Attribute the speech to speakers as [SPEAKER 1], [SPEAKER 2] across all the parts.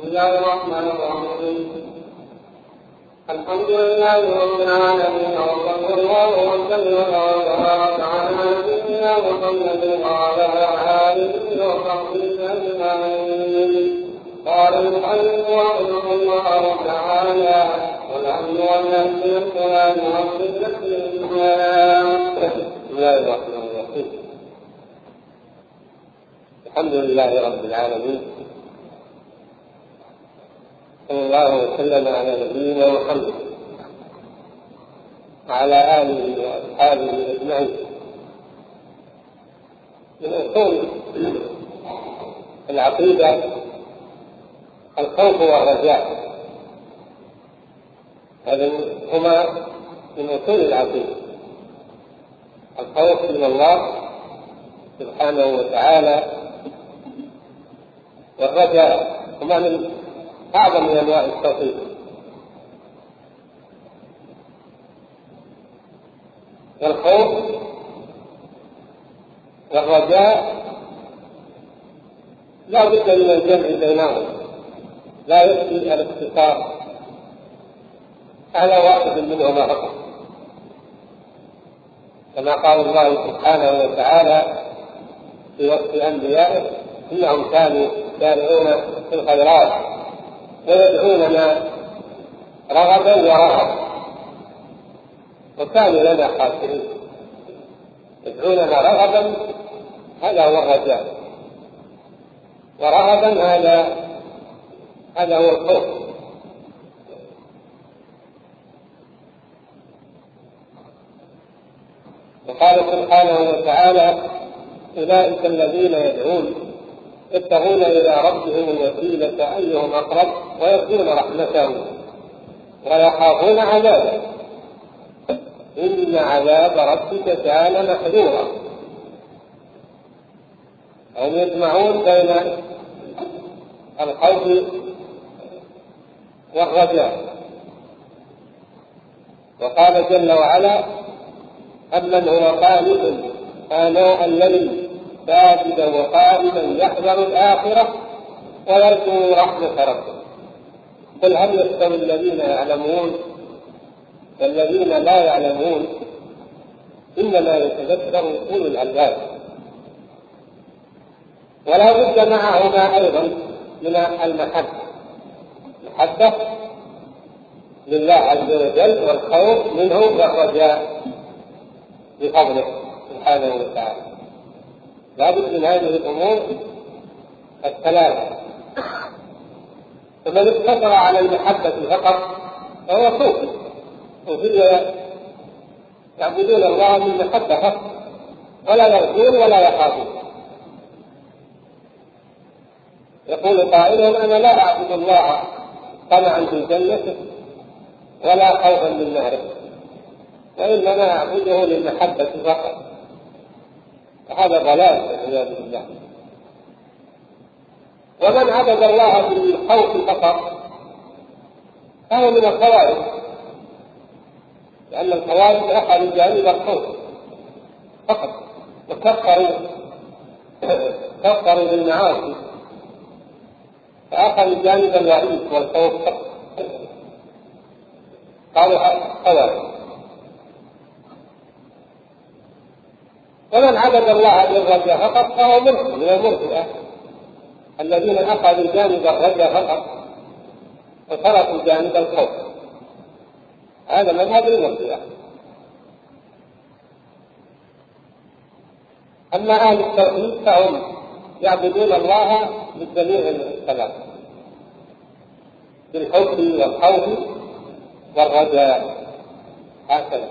[SPEAKER 1] بسم الله الرحمن الرحيم. الحمد لله رب العالمين، وصلى الله وسلم وبارك على نبينا محمد وعلى آله وصحبه أجمعين. قال المؤلف رحمه الله تعالى: والأمن والنهي والقرآن والصدق والإسلام. بسم الله الرحمن الرحيم. الحمد لله رب العالمين، صلى الله وسلم على نبينا محمد وعلى آله وأصحابه أجمعين. من أصول العقيدة الخوف والرجاء، هذا هما من أصول العقيدة. الخوف من الله سبحانه وتعالى، والرجاء هما من أعظم أنواع التوحيد. والخوف والرجاء لا بد من الجمع بينهم، لا يكفي الاقتصار على واحد منهما فقط، كما قال الله سبحانه وتعالى في وصف أنبيائه: إنهم كانوا يسارعون في الخيرات ويدعوننا رغبا ورهبا وكانوا لنا خاشعين. يدعوننا رغبا هذا هو الرجاء، ورهبا هذا هو الخوف. وقال سبحانه وتعالى: أولئك الذين يبتغون إلى ربهم الوسيلة أيهم أقرب ويرجون رحمته ويخافون عذابه إن عذاب ربك كان محذورا. هم يجمعون بين الخوف والرجاء. وقال جل وعلا: أمن هو قانت آناء الليل ساجدا وقائما يحذر الآخرة ويرجو رحمة ربه قل هل يستوي الذين يعلمون والذين لا يعلمون إنما يتذكر أولو الألباب. ولا بد معهما أيضا من المحبة لله عز وجل، والخوف منه والرجاء بفضله سبحانه وتعالى. لا بد من هذه الأمور الثلاثة. فمن اقتصر على المحبة فقط فهو صوفي، يعبدون الله بالمحبة فقط، ولا يرجون ولا يخافون. يقول قائلهم: أنا لا أعبد الله طمعا في جنته ولا خوفا من ناره، وإنما أعبده للمحبة فقط. هذا ضلال والعياذ بالله. ومن عبد الله بالخوف فقط فهو من الخوارج، لأن الخوارج أخذوا جانب الخوف فقط وكفروا بالمعاصي، فأخذوا جانب الوعيد والخوف فقط، قالوا خوارج. ومن عبد الله بالرجاء فقط فهو من المرجئة الذين أخذوا جانب الرجاء فقط وتركوا جانب الخوف. هذا مذهب المرجئة. أما أهل التوحيد فهم يعبدون الله بالجميع الثلاث، بالحب والخوف والرجاء، هكذا.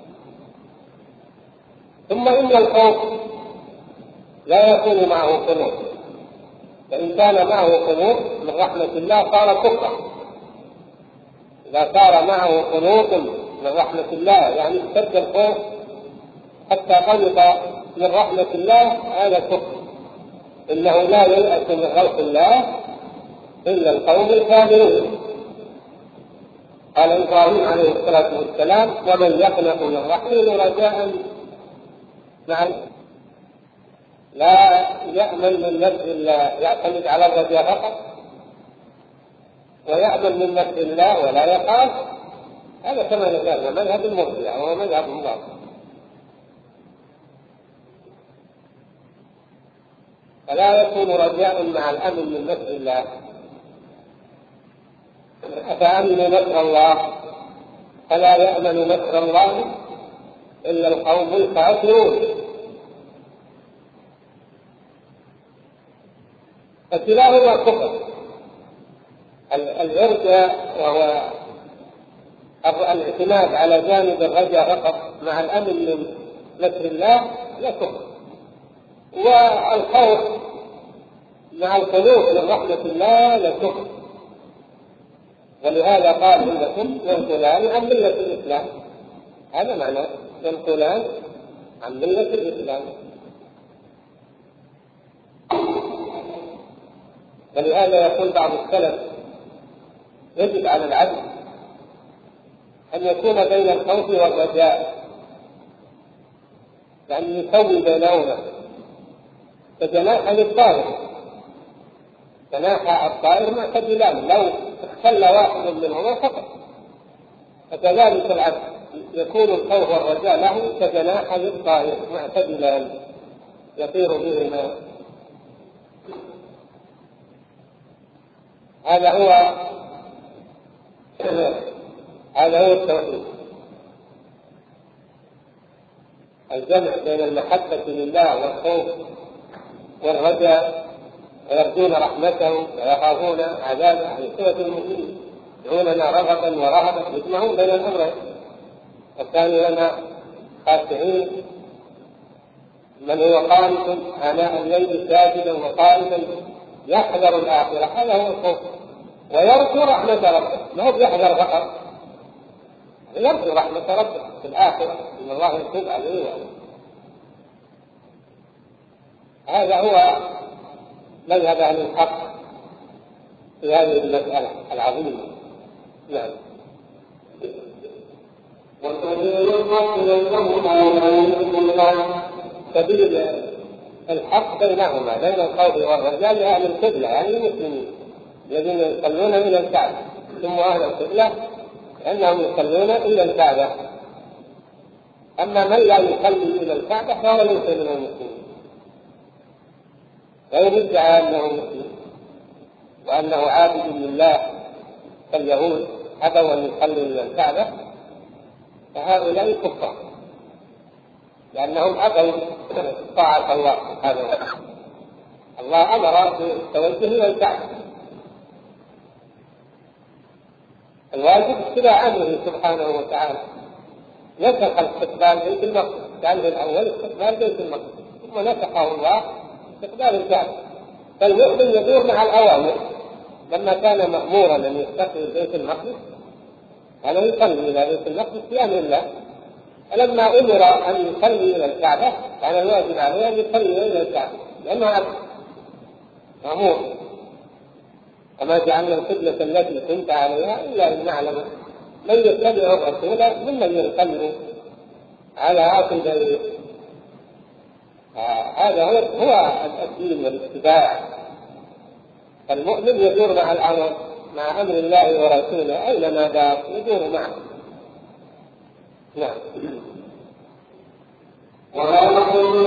[SPEAKER 1] ثم إن الخوف لا يكون معه قنوط، فإن كان معه قنوط من رحمة الله صار كفرا. إذا صار معه قنوط من رحمة الله يعني اشتد الخوف حتى قنط من رحمة الله، هذا كفر. إنه لا ييأس من روح الله إلا القوم الكافرون. قال إبراهيم عليه الصلاة والسلام: ومن يقنط من رحمه رجاء لا يأمن من نفس الله، يعتمد على الرجاء فقط، ويأمن من مكر الله ولا يخاف، هذا كما ذكرنا مذهب المرجئة وهو مذهب الله. فلا يكون رجاء مع الأمن من مكر الله. أفأمنوا مكر الله فلا يأمن مكر الله إلا القوم الخاسرون. فكلاهما كفر. الإرجاء وهو الاعتماد على جانب الرجاء فقط مع الأمن من مكر الله لا كفر، والخوف مع القنوط من رحمة الله لا كفر. ولهذا قال إنكم ينقلان عن ملة الإسلام، هذا معنى ينقلان عن ملة الإسلام. ولهذا يقول بعض السلف يجب على العبد أن يكون بين الخوف والرجاء، يعني يسوي بينهما كجناح للطائر. جناح الطائر معتدلان، لو اختل واحد منهما فقط. فكذلك العبد يكون الخوف والرجاء له كجناح للطائر معتدلان يطير بهما. هذا هو التوحيد، الجمع بين المحبة لله والخوف والرجاء، ويرجون رحمته ويخافون عذابه. عن سورة المؤمنين يدعوننا رغبا ورهبا، يجمعون بين الأمرين. وكانوا لنا خاشعين، من هو قانت آناء الليل ساجدا وقائما يحذر الآخرة، هذا هو الخوف. ويرجو رحمة ربه، ما هو يحذر فقط، يرجو رحمة ربه في الآخرة إن الله يتوب عليه. هذا هو مذهب أهل الحق في هذه المسألة العظيمة. نعم. سبيل الحق بينهما، بين الخوف والرجاء لأهل القبلة، يعني المسلمين الذين يصلون إلى الكعبة، ثم أهل القبلة لأنهم يصلون إلى الكعبة. أما من لا يصلي إلى الكعبة فهو ليس من المسلمين، غير ادعى أنه مسلم وأنه عابد لله كاليهود أبوا أن يصلوا إلى الكعبة، فهؤلاء كفار لأنهم أبوا طاعة الله سبحانه وتعالى. الله أمر بالتوجه إلى الكعبة، الواجب اتباع أمره سبحانه وتعالى. نسخ استقبال بيت المقدس، كان في الأول استقبال بيت المقدس، ثم نسخه الله استقبال الكعبة. فالمؤمن يدور مع الأوامر. لما كان مأمورا أن يستقبل بيت المقدس كان يصلي إلى بيت المقدس بأمر الله، فلما أمر أن يصلي إلى الكعبة كان الواجب عليه أن يصلي إلى الكعبة لأنه مأمور. وما جعلنا القبلة التي كنت عليها إلا أن نعلم من يتبع الرسول ممن ينقلب على عقبيه. هذا هو الدين والاتباع. فالمؤمن يدور مع الأمر، مع أمر الله ورسوله، أينما دار يدور معه. نعم. ولا نقول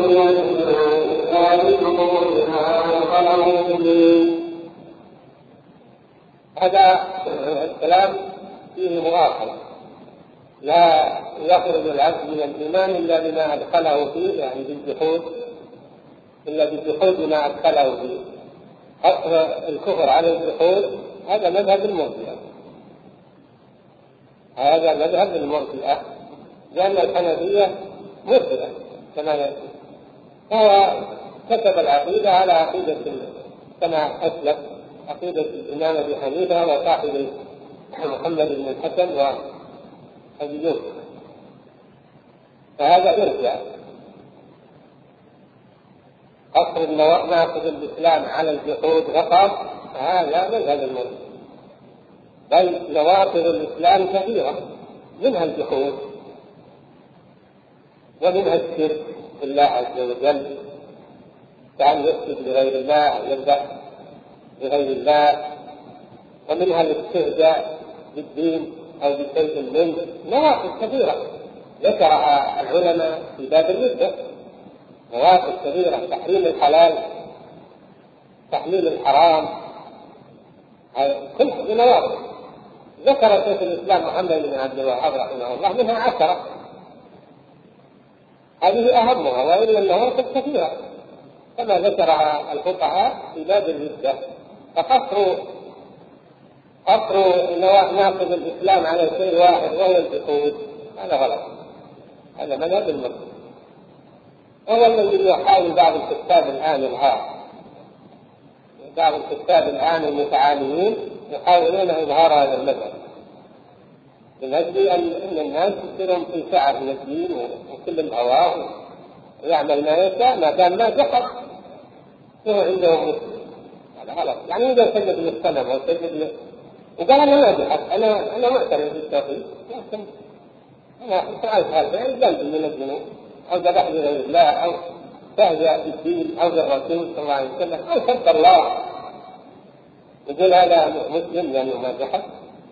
[SPEAKER 1] هذا الكلام فيه مؤاخذة، لا يخرج العبد من الإيمان إلا بما أدخله فيه، يعني بالجحود، إلا بالجحود بما أدخله فيه. حصر الكفر على الجحود هذا مذهب المرجئة، هذا مذهب المرجئة، لأن الحنفية مرجئة كما يقول. هو كتب العقيدة على عقيدة كما أسلف عقيدة الإمام أبي حنيفة وصاحب محمد بن الحسن وأبي يوسف، فهذا يرجع قصر ناقض الإسلام على الجحود فقط، هذا مذهب المرجئة. بل نواقض الإسلام كثيرة، منها الجحود ومنها الشرك بالله عز وجل، كأن يسجد لغير الله أو يذبح لغير الله ومنها الاستهزاء بالدين أو بشيء منه، نواقض كبيرة ذكرها العلماء في باب الردة، نواقض كبيرة: تحريم الحلال، تحليل الحرام، كل هذه نواقض ذكر شيخ الإسلام محمد بن عبد الوهاب رحمه الله منها 10، هذه أهمها، وإلا النواقض كثيرة كما ذكرها الفقهاء في باب الردة. فقصروا ناقض الإسلام على شيء واحد وهو الجحود، هذا غلط، هذا مذهب المسلم. هو الذي يحاول بعض الكتاب الآن إظهار، بعض الكتاب الآن المتعاليين يحاولون إظهار هذا المذهب من أجل أن الناس يصيرون في سعة من الدين وكل الهواه ويعمل ما يشاء ما دام ما جحد هو عندهم مسلم. هذا غلط. يعني إذا سجد للصنم أو سجد وقال أنا ما جحد، أنا معترف بالتوحيد، لكن أنا فعلت هذا ذنب من الذنوب، أو ذبح لغير الله، أو تهزأ بالدين أو بالرسول صلى الله عليه وسلم، أو سب الله، يقول هذا مسلم لأنه ما جحد،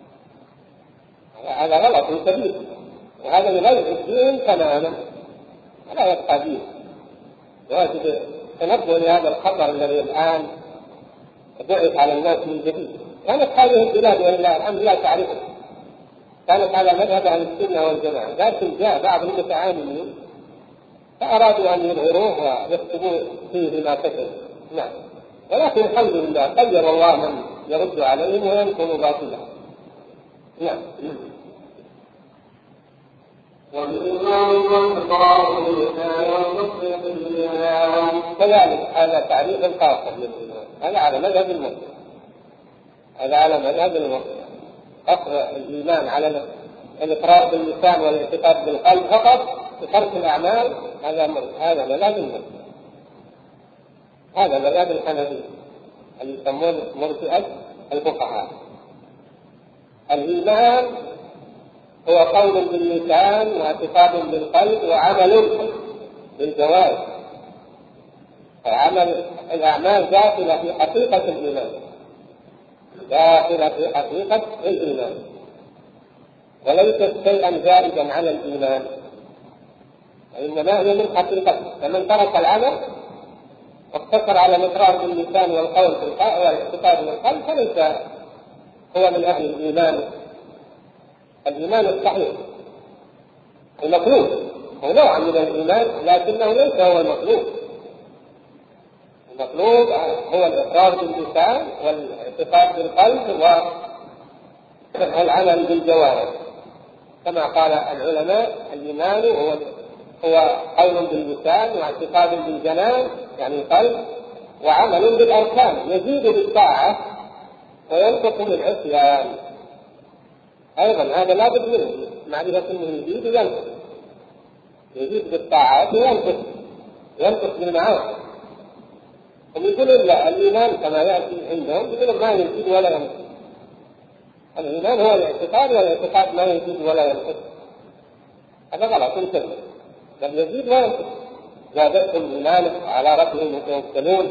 [SPEAKER 1] هذا غلط كبير، وهذا يغير الدين تماما ولا يبقى دين. واجب تنبه لهذا الخطر الذي الآن بعث على الناس من جديد. كانت هذه البلاد ولله الحمد لا تعرفه، كانت على مذهب أهل السنة والجماعة، لكن جاء بعض المتعاملين فأرادوا أن يظهروه ويكتبوا فيه ما كتب. نعم، ولكن الحمد لله خير الله من يرد عليهم وينكر باطله. نعم. كذلك هذا تعريف خاص للإيمان، هذا على مذهب المسلم، هذا على مذهب المسلم. أصل الإيمان على الإقرار باللسان والاعتقاد بالقلب فقط بترك الأعمال، هذا مذهب المسلم، هذا مذهب الحنفية اللي يسمون مرجئة الفقهاء. الإيمان هو قول باللسان واعتقاد بالقلب وعمل بالجوارح، فعمل الأعمال داخلة في حقيقة الإيمان، داخلة في حقيقة الإيمان، وليست شيئا زائدا على الإيمان، وإنما هي من حقيقته. فمن ترك العمل واقتصر على الإقرار باللسان والقول والاعتقاد بالقلب فليس هو من أهل الإيمان، الإيمان الصحيح المطلوب. هو نوع من الإيمان لكنه ليس هو المطلوب. المطلوب هو الإقرار باللسان والاعتقاد بالقلب والعمل بالجوارح، كما قال العلماء: الإيمان هو قول باللسان واعتقاد بالجنان يعني القلب وعمل بالأركان، يزيد بالطاعة وينقص بالعصيان. أيضا هذا لا بد منه، معرفة أنه يزيد وينقص، يزيد بالطاعات وينقص بالمعاصي. هم يقولون لا، الإيمان كما يأتي عندهم يقولون ما يزيد ولا ينقص. الإيمان هو الاعتقاد، والاعتقاد ما يزيد ولا ينقص، هذا غلط كله، بل يزيد وينقص. زادتهم إيمانا على ربهم يتوكلون.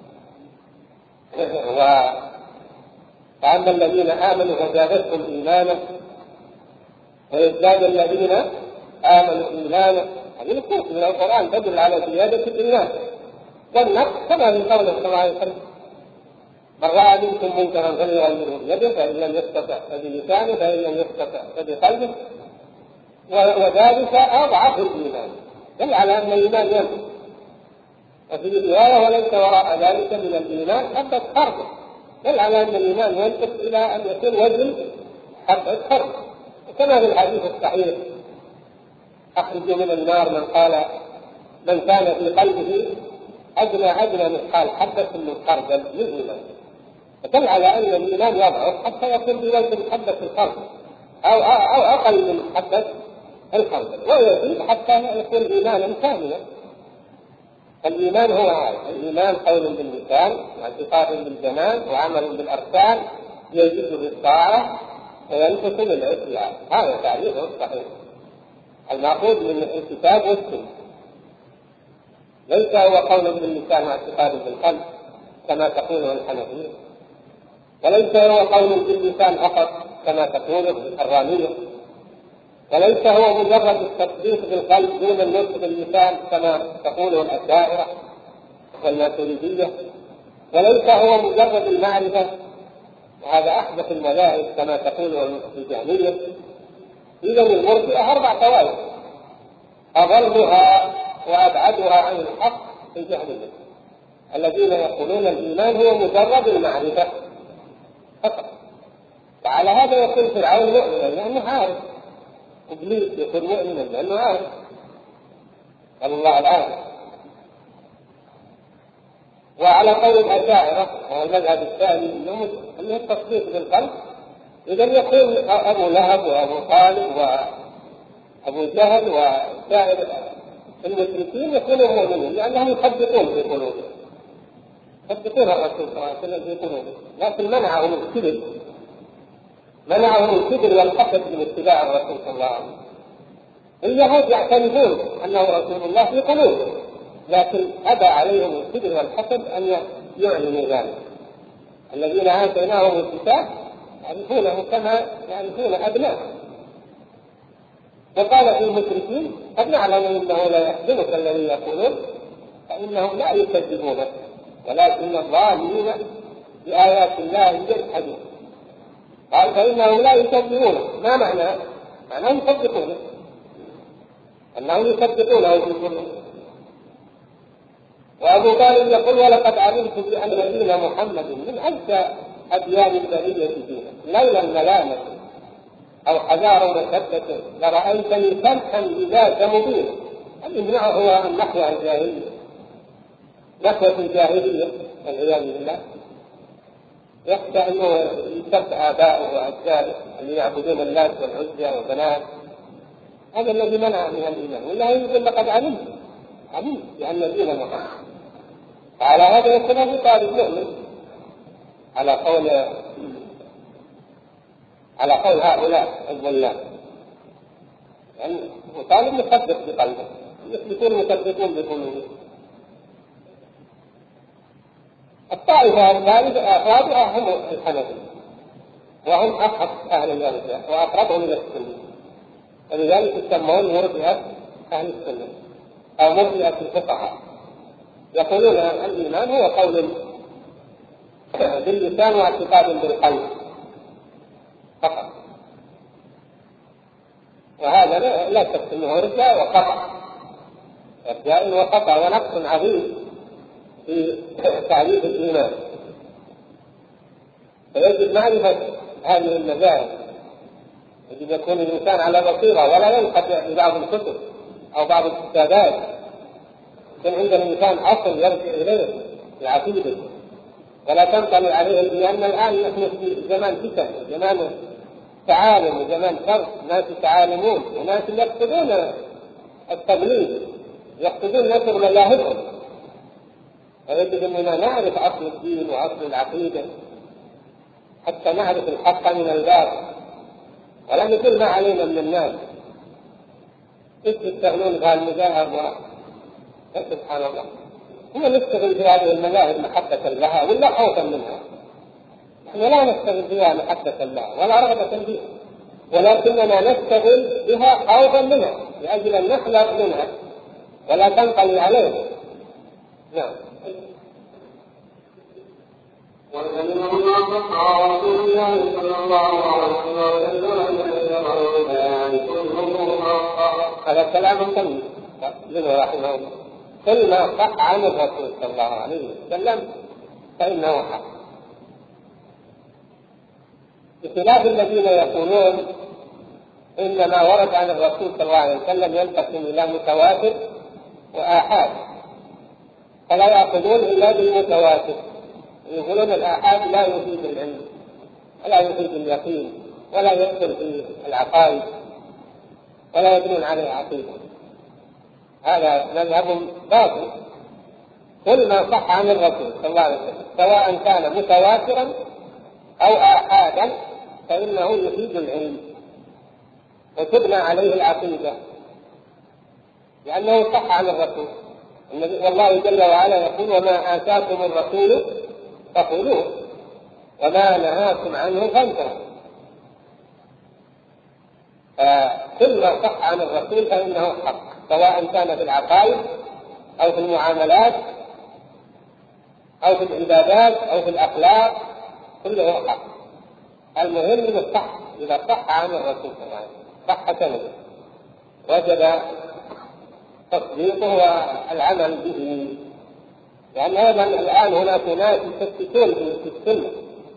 [SPEAKER 1] فأما الذين آمنوا فزادتهم إيمانا ويزداد الذين آمنوا إيمانا. هذه النصوص من القرآن تدل على زيادة الإيمان والنقص، كما في قوله صلى الله عليه وسلم: من رأى منكم منكرا فليغيره بيده، فإن لم يستطع فبلسانه، فإن لم يستطع فبقلبه، وذلك أضعف الإيمان، دل على أن الإيمان ينقص. وفي رواية: وليس وراء ذلك من الإيمان حبة خردل، دل على أن الإيمان ينقص إلى أن يكون وزن حبة خردل. وكما في الحديث الصحيح: أخرجوا من النار من كان في قلبه أدنى مثقال حبة من خردل من الإيمان. فدل على أن الإيمان يضعف حتى يكون بوزن حبة الخردل أو أقل من حبة الخردل، ويزيد حتى يكون إيمانا كاملا. الإيمان هو هذا، الإيمان قول باللسان واعتقاد بالجنان وعمل بالأركان، يزيد بالطاعة وينقص بالعصيان. هذا تعريفه الصحيح المأخوذ من الكتاب والسنة، ليس هو قول باللسان واعتقاد بالقلب كما تقوله الحنفية. وليس هو قول باللسان فقط كما تقول الحرانية، وليس هو مجرد التصديق بالقلب دون النطق باللسان كما تقوله الأشاعرة والماتريدية، وليس هو مجرد المعرفة وهذا أحدث المذاهب كما تقوله الجهمية. إذن المرجئة 4 طوائف أضلها وأبعدها عن الحق في الجهمية، الذين يقولون الإيمان هو مجرد المعرفة فقط. وعلى هذا يكون فرعون مؤمنا لأنه عارف، إبليس يكون مؤمنا لأنه عارف. قال الله العالم. وعلى قول الأشاعرة وهو المذهب الثاني أنه التصديق بالقلب، إذن يكون أبو لهب وأبو طالب وأبو جهل وسائر المشركين يكونوا مؤمنين لأنهم يصدقون في قلوبهم، يصدقون الرسول صلى الله عليه وسلم في قلوبهم، لكن منعهم الكبر والحسد من اتباع الرسول صلى الله عليه وسلم. اليهود يعترفون أنه رسول الله في قلوبهم، لكن أبى عليهم الكبر والحسد أن يعلنوا ذلك. الذين آتيناهم الكتاب يعرفونه كما يعرفون أبناء. وقال في المشركين قد نعلم أنه لا يحزنك الذي يقولون فإنهم لا يكذبونك ولكن الظالمين بآيات الله يجحدون. قال فإنهم لا يكذبونه، ما معناه؟ معناه يصدقونه، أنهم يصدقونه في كله. وأبو طالب يقول ولقد علمت بأن دين محمد من أنسى أديان البرية دينا لولا الملامة أو حذار مشدة لرأيتني سمحا بذاك مبينا. الإمناع هو النحو الجاهلية، نحوة الجاهلية والعياذ بالله، يخشى أنه يسب آباؤه وأجداده اللي يعبدون اللات والعزى وبنات. هذا الذي منع من الإيمان. والله يقول لقد علمت بأن دين محمد. على هذا يكون أبو طالب مؤمن على قول هؤلاء الضلال، يعني أبو طالب مصدق بقلبه، يثبتون مصدقون بقلوبهم. الطائفة الثالثة الرابعة هم الحنفية، وهم أصحب أهل الإرجاء وأقربهم إلى السنة، ولذلك يسمون مرجئة أهل السنة أو مرجئة الفقهاء. يقولون الإيمان هو قول باللسان واعتقاد بالقلب فقط، وهذا لا شك أنه إرجاء وقطع ونقص عظيم في تعريف الإيمان. فيجب معرفة هذه المذاهب، يجب يكون الإنسان على بصيرة ولا ينقطع ببعض الكتب أو بعض الكتابات، يكون عند الإنسان أصل يرجع إليه العقيدة ولا تنطلي عليه. لأن الآن نحن في زمان فتن، زمان تعالم وزمان فرق، ناس يتعالمون وناس يقصدون التبليغ، يقصدون نشر مذاهبهم. فيجب أننا نعرف أصل الدين وأصل العقيدة حتى نعرف الحق من الباطل، ولا نقول ما علينا من الناس يستغلون بهذه المذاهب. سبحان الله، هم نستغل في هذه المذاهب محبة لها ولا خوفا منها. نحن لا نستغل بها محبة لها ولا رغبة فيها، ولكننا نستغل بها خوفا منها لأجل أن نحذر منها ولا تنقلي عليها. نعم. هذا كلام طيب ابن رحمه الله. كل ما صح عن الرسول صلى الله عليه وسلم فإنه حق، بخلاف الذين يقولون إن ما ورد عن الرسول صلى الله عليه وسلم ينقسم إلى متواتر وآحاد، فلا يأخذون إلا بالمتواتر. يقولون الآحاد لا يفيد العلم ولا يفيد اليقين ولا يدخل في العقائد ولا يبنون عليه عقيدة. هذا مذهب باطل. كل ما صح عن الرسول صلى الله عليه وسلم سواء كان متواترا أو آحادا فإنه يفيد العلم وتبنى عليه العقيدة، لأنه صح عن الرسول. والله جل وعلا يقول وما آتاكم الرسول فخذوه وما نهاكم عنه فانتهوا. فكل ما صح عن الرسول فإنه حق، سواء كان في العقائد أو في المعاملات أو في العبادات أو في الأخلاق، كله حق. المهم الصح، إذا صح عن الرسول صلى الله عليه وسلم صح سنده وجب تصديقه والعمل به. لأن أيضا الآن هناك ناس يشككون في السنة،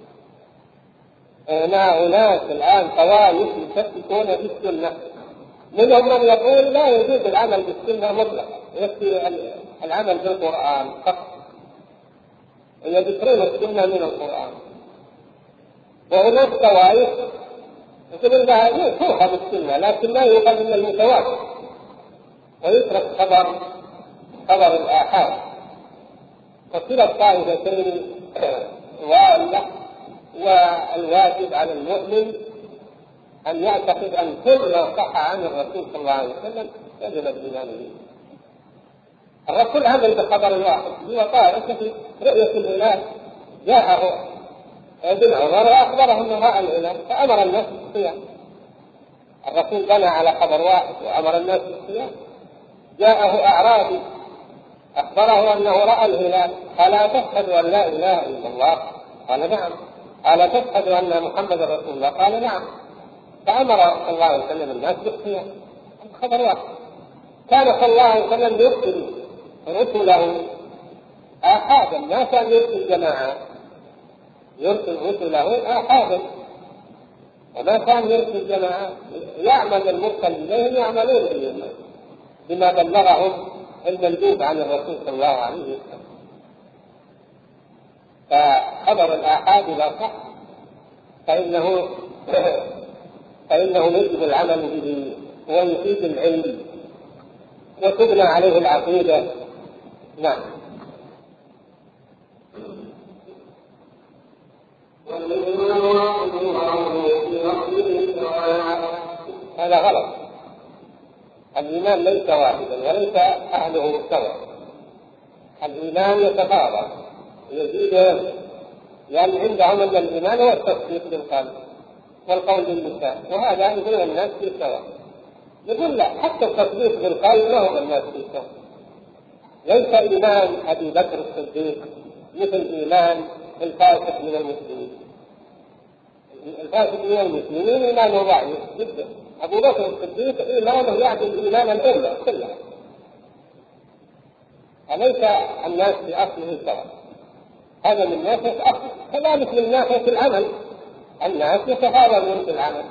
[SPEAKER 1] أناس الآن طوائف يشككون في السنة، منهم من يقول لا يجوز العمل بالسنة مطلقا، يكفي العمل بالقرآن فقط، يذكرون السنة من القرآن. وهناك طوائف يقول انها تؤخذ السنة لكن لا يؤخذ من المتواتر، ويترك خبر الآحاد. وكلا الطائفتين ضالة، والواجب على المؤمن أن يعتقد أن كل ما صح عن الرسول صلى الله عليه وسلم يجب الإيمان به. الرسول عمل بخبر الواحد، هو طائفة في رؤية الهلال، جاءه ابن عمر وأخبره أنه رأى الهلال فأمر الناس بالصيام. الرسول بنى على خبر واحد وأمر الناس بالصيام. جاءه أعرابي أخبره أنه رأى الهلال، قال أتشهد أن لا إله إلا الله؟ قال نعم. قال تشهد أن محمد رسول الله؟ قال نعم. فأمر صلى الله عليه وسلم الناس بالصيام. خبر واحد. كان صلى الله عليه وسلم يرسل رسله آحادا، ما كان يرسل جماعة، يرسل رسله آحادا، وما كان يرسل جماعة. يعمل المرسل إليهم يعملون إليهم بما بلغهم المندوب عن الرسول صلى الله عليه وسلم. فخبر الآحاد إذا صح فإنه يجب العمل به ويفيد العلم وتبنى عليه العقيدة. نعم. هذا غلط. الإيمان ليس واحدا وليس أهله سواء. الإيمان يتفاضل يزيد وينقص، لأن عندهم أن الإيمان هو التصديق بالقلب والقول باللسان، وهذا يقول الناس في سواء. يقول لا، حتى التصديق بالقلب لا هو الناس في سواء. ليس إيمان أبي بكر الصديق مثل إيمان الفاسق من المسلمين. الفاسق من المسلمين إيمانه ضعيف جدا. أبو بكر الصديق إيمانه يعدل إيمان الأمة كلها. أليس الناس في أصله سواء؟ هذا من ناحية أصل، كذلك من ناحية العمل. الناس يتفاوتون في العمل،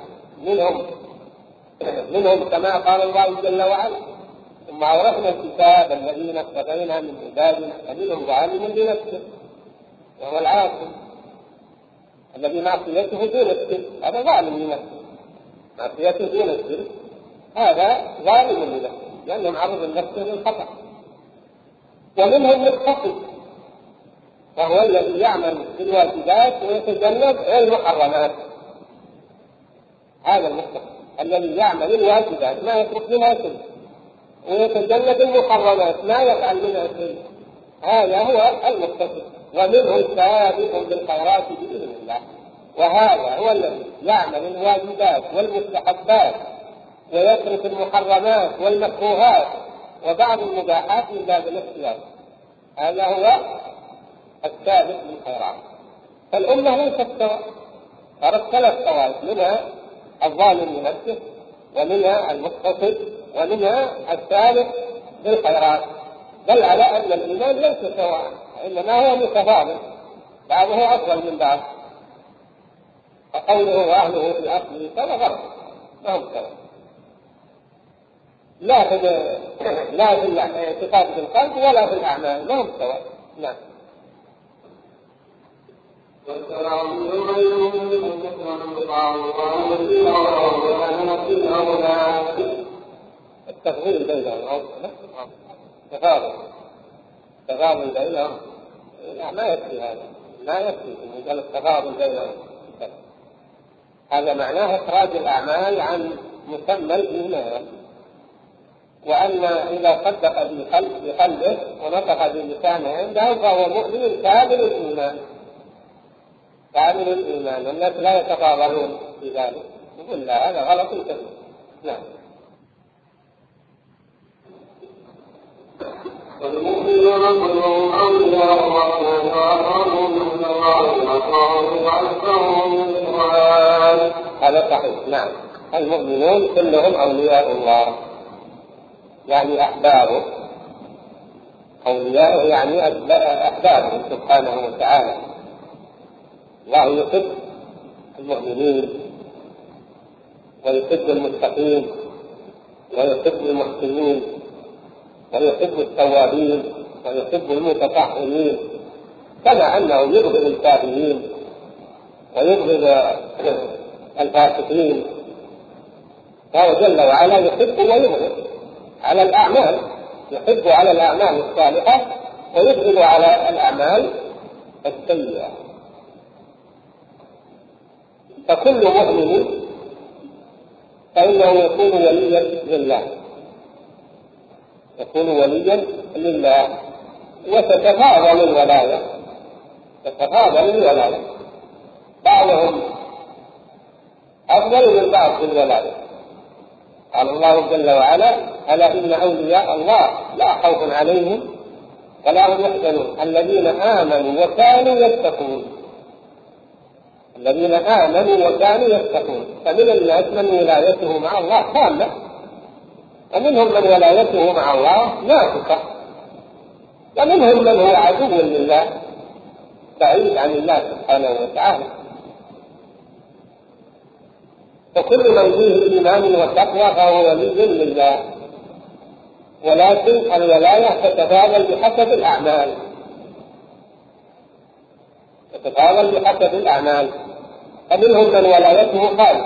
[SPEAKER 1] منهم كما قال الله جل وعلا: ثم أورثنا الكتاب الذين اصطفينا من عبادنا فمنهم ظالم لنفسه وهو العاصم الذي معصيته دون الشرك، هذا ظالم لنفسه. معصيته دون الشرك هذا ظالم لنفسه لأنه معرض لنفسه للخطأ. ومنهم مقتصد، وهو الذي يعمل بالواجبات ويتجنب المحرمات. هذا المقتصد الذي يعمل الواجبات ما يترك منها شيء، ويتجنب المحرمات ما يفعل منها شيء. هذا هو المقتصد. ومنهم سابق بالخيرات بإذن الله، وهذا هو الذي يعمل الواجبات والمستحبات ويترك المحرمات والمكروهات وبعض المباحات من باب الاختيار. هذا هو السابق بالخيرات. فالأمة ليست سواء، صارت ثلاث طوائف: منها الظالم لنفسه، ومنها المقتصد، ومنها السابق بالخيرات. بل على أن الإيمان ليس سواء، إنما هو متفاضل، بعضه أفضل من بعض. فقوله وأهله في أصله سواء غلط، ما هم سواء. لا في الاعتقاد بالقلب ولا في الأعمال، ما هم سواء. نعم. التفضيل بينهم أو تفاضل بينهم، لا ما يكفي هذا، ما يكفي مجرد التفاضل بينهم. هذا معناه إخراج الأعمال عن مسمى الإيمان، وأن إذا صدق بقلبه ونطق بلسانه عنده فهو مؤمن كامل الإيمان. كامل الإيمان، والناس لا يتفاضلون في ذلك، يقول لا هذا غلط كبير. نعم.
[SPEAKER 2] والمؤمنون كلهم أولياء الرحمن وأقربهم من الله وأكثرهم من القرآن.
[SPEAKER 1] هذا صحيح. نعم، المؤمنون كلهم أولياء الله، يعني أحبابه، أولياءه يعني أحبابه سبحانه وتعالى. الله يحب المؤمنين ويحب المتقين ويحب المحسنين ويحب التوابين ويحب المتطهرين، كما أنه يبغض الكافرين ويبغض الفاسقين. فهو جل وعلا يحب ويبغض على الأعمال، يحب على الأعمال الصالحة ويبغض على الأعمال السيئة. فكل مؤمن فإنه يكون وليا لله، يكون وليا لله، وتتفاضل الولاية، تتفاضل الولاية، بعضهم أفضل من بعض في الولاية. قال الله جل وعلا: ألا إن أولياء الله لا خوف عليهم ولا هم يحزنون الذين آمنوا وكانوا يتقون. الذين آمنوا وكانوا يتقون. فمن الناس من ولايته مع الله تامة، ومنهم من ولايته مع الله ناقصة، ومنهم من هو عدو لله بعيد عن الله سبحانه وتعالى. فكل من فيه الإيمان والتقوى فهو ولي لله، ولكن الولاية تتفاضل بحسب الأعمال، تتفاضل بحسب الأعمال. فمنهم من ولايته خالص،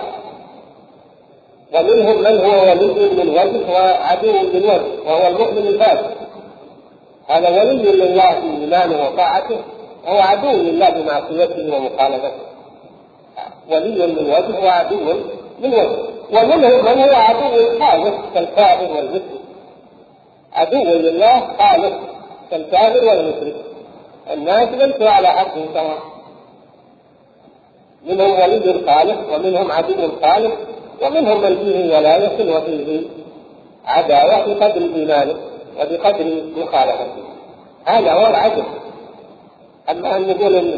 [SPEAKER 1] ومنهم من هو ولي من وجه وعدو من وجه، وهو المؤمن الفاسق. هذا ولي لله في إيمانه وطاعته، وهو عدو لله بمعصيته ومخالفته، ولي من وجه وعدو من وجه. ومنهم من هو عدو خالص كالكافر والمشرك، عدو لله خالص كالكافر والمشرك. الناس ليسوا على حق سواء، منهم ولي خالص ومنهم عدو خالص، ومنهم من فيه ولاية وفيه عداوة بقدر إيمانه وبقدر مخالفته. هذا هو العدل. أما أن نقول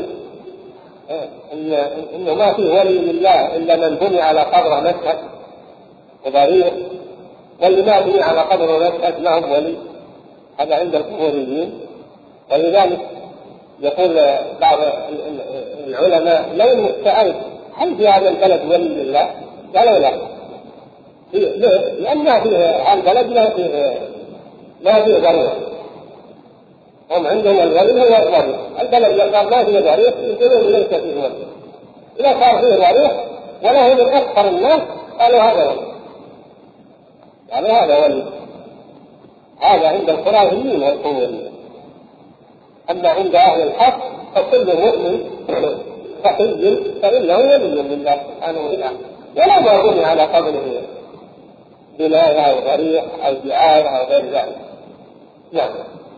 [SPEAKER 1] إنه ما فيه ولي لله إلا من بني على قبر مشهد وضريح، واللي ما بني على قبر مشهد ما هو ولي، هذا عند القبوريين. ولذلك يقول بعض العلماء: لو سألت هل في هذا البلد ولي لله؟ قالوا لا. لأن ما فيه البلد ما فيه ضريح. هم عندهم الولي هو الضريح. البلد يقال ما فيه ضريح يقولون ليس فيه ولي. إذا صار فيه ضريح وله من أكثر الناس قالوا هذا ولي، يعني هذا ولي. هذا عند الخرافيين والقبوريين. أما عند أهل الحق فكل مؤمن تقي فإنه ولي لله سبحانه وتعالى، ولا ما بني على قبره بناء أو ضريح أو دعاية أو غير ذلك. نعم.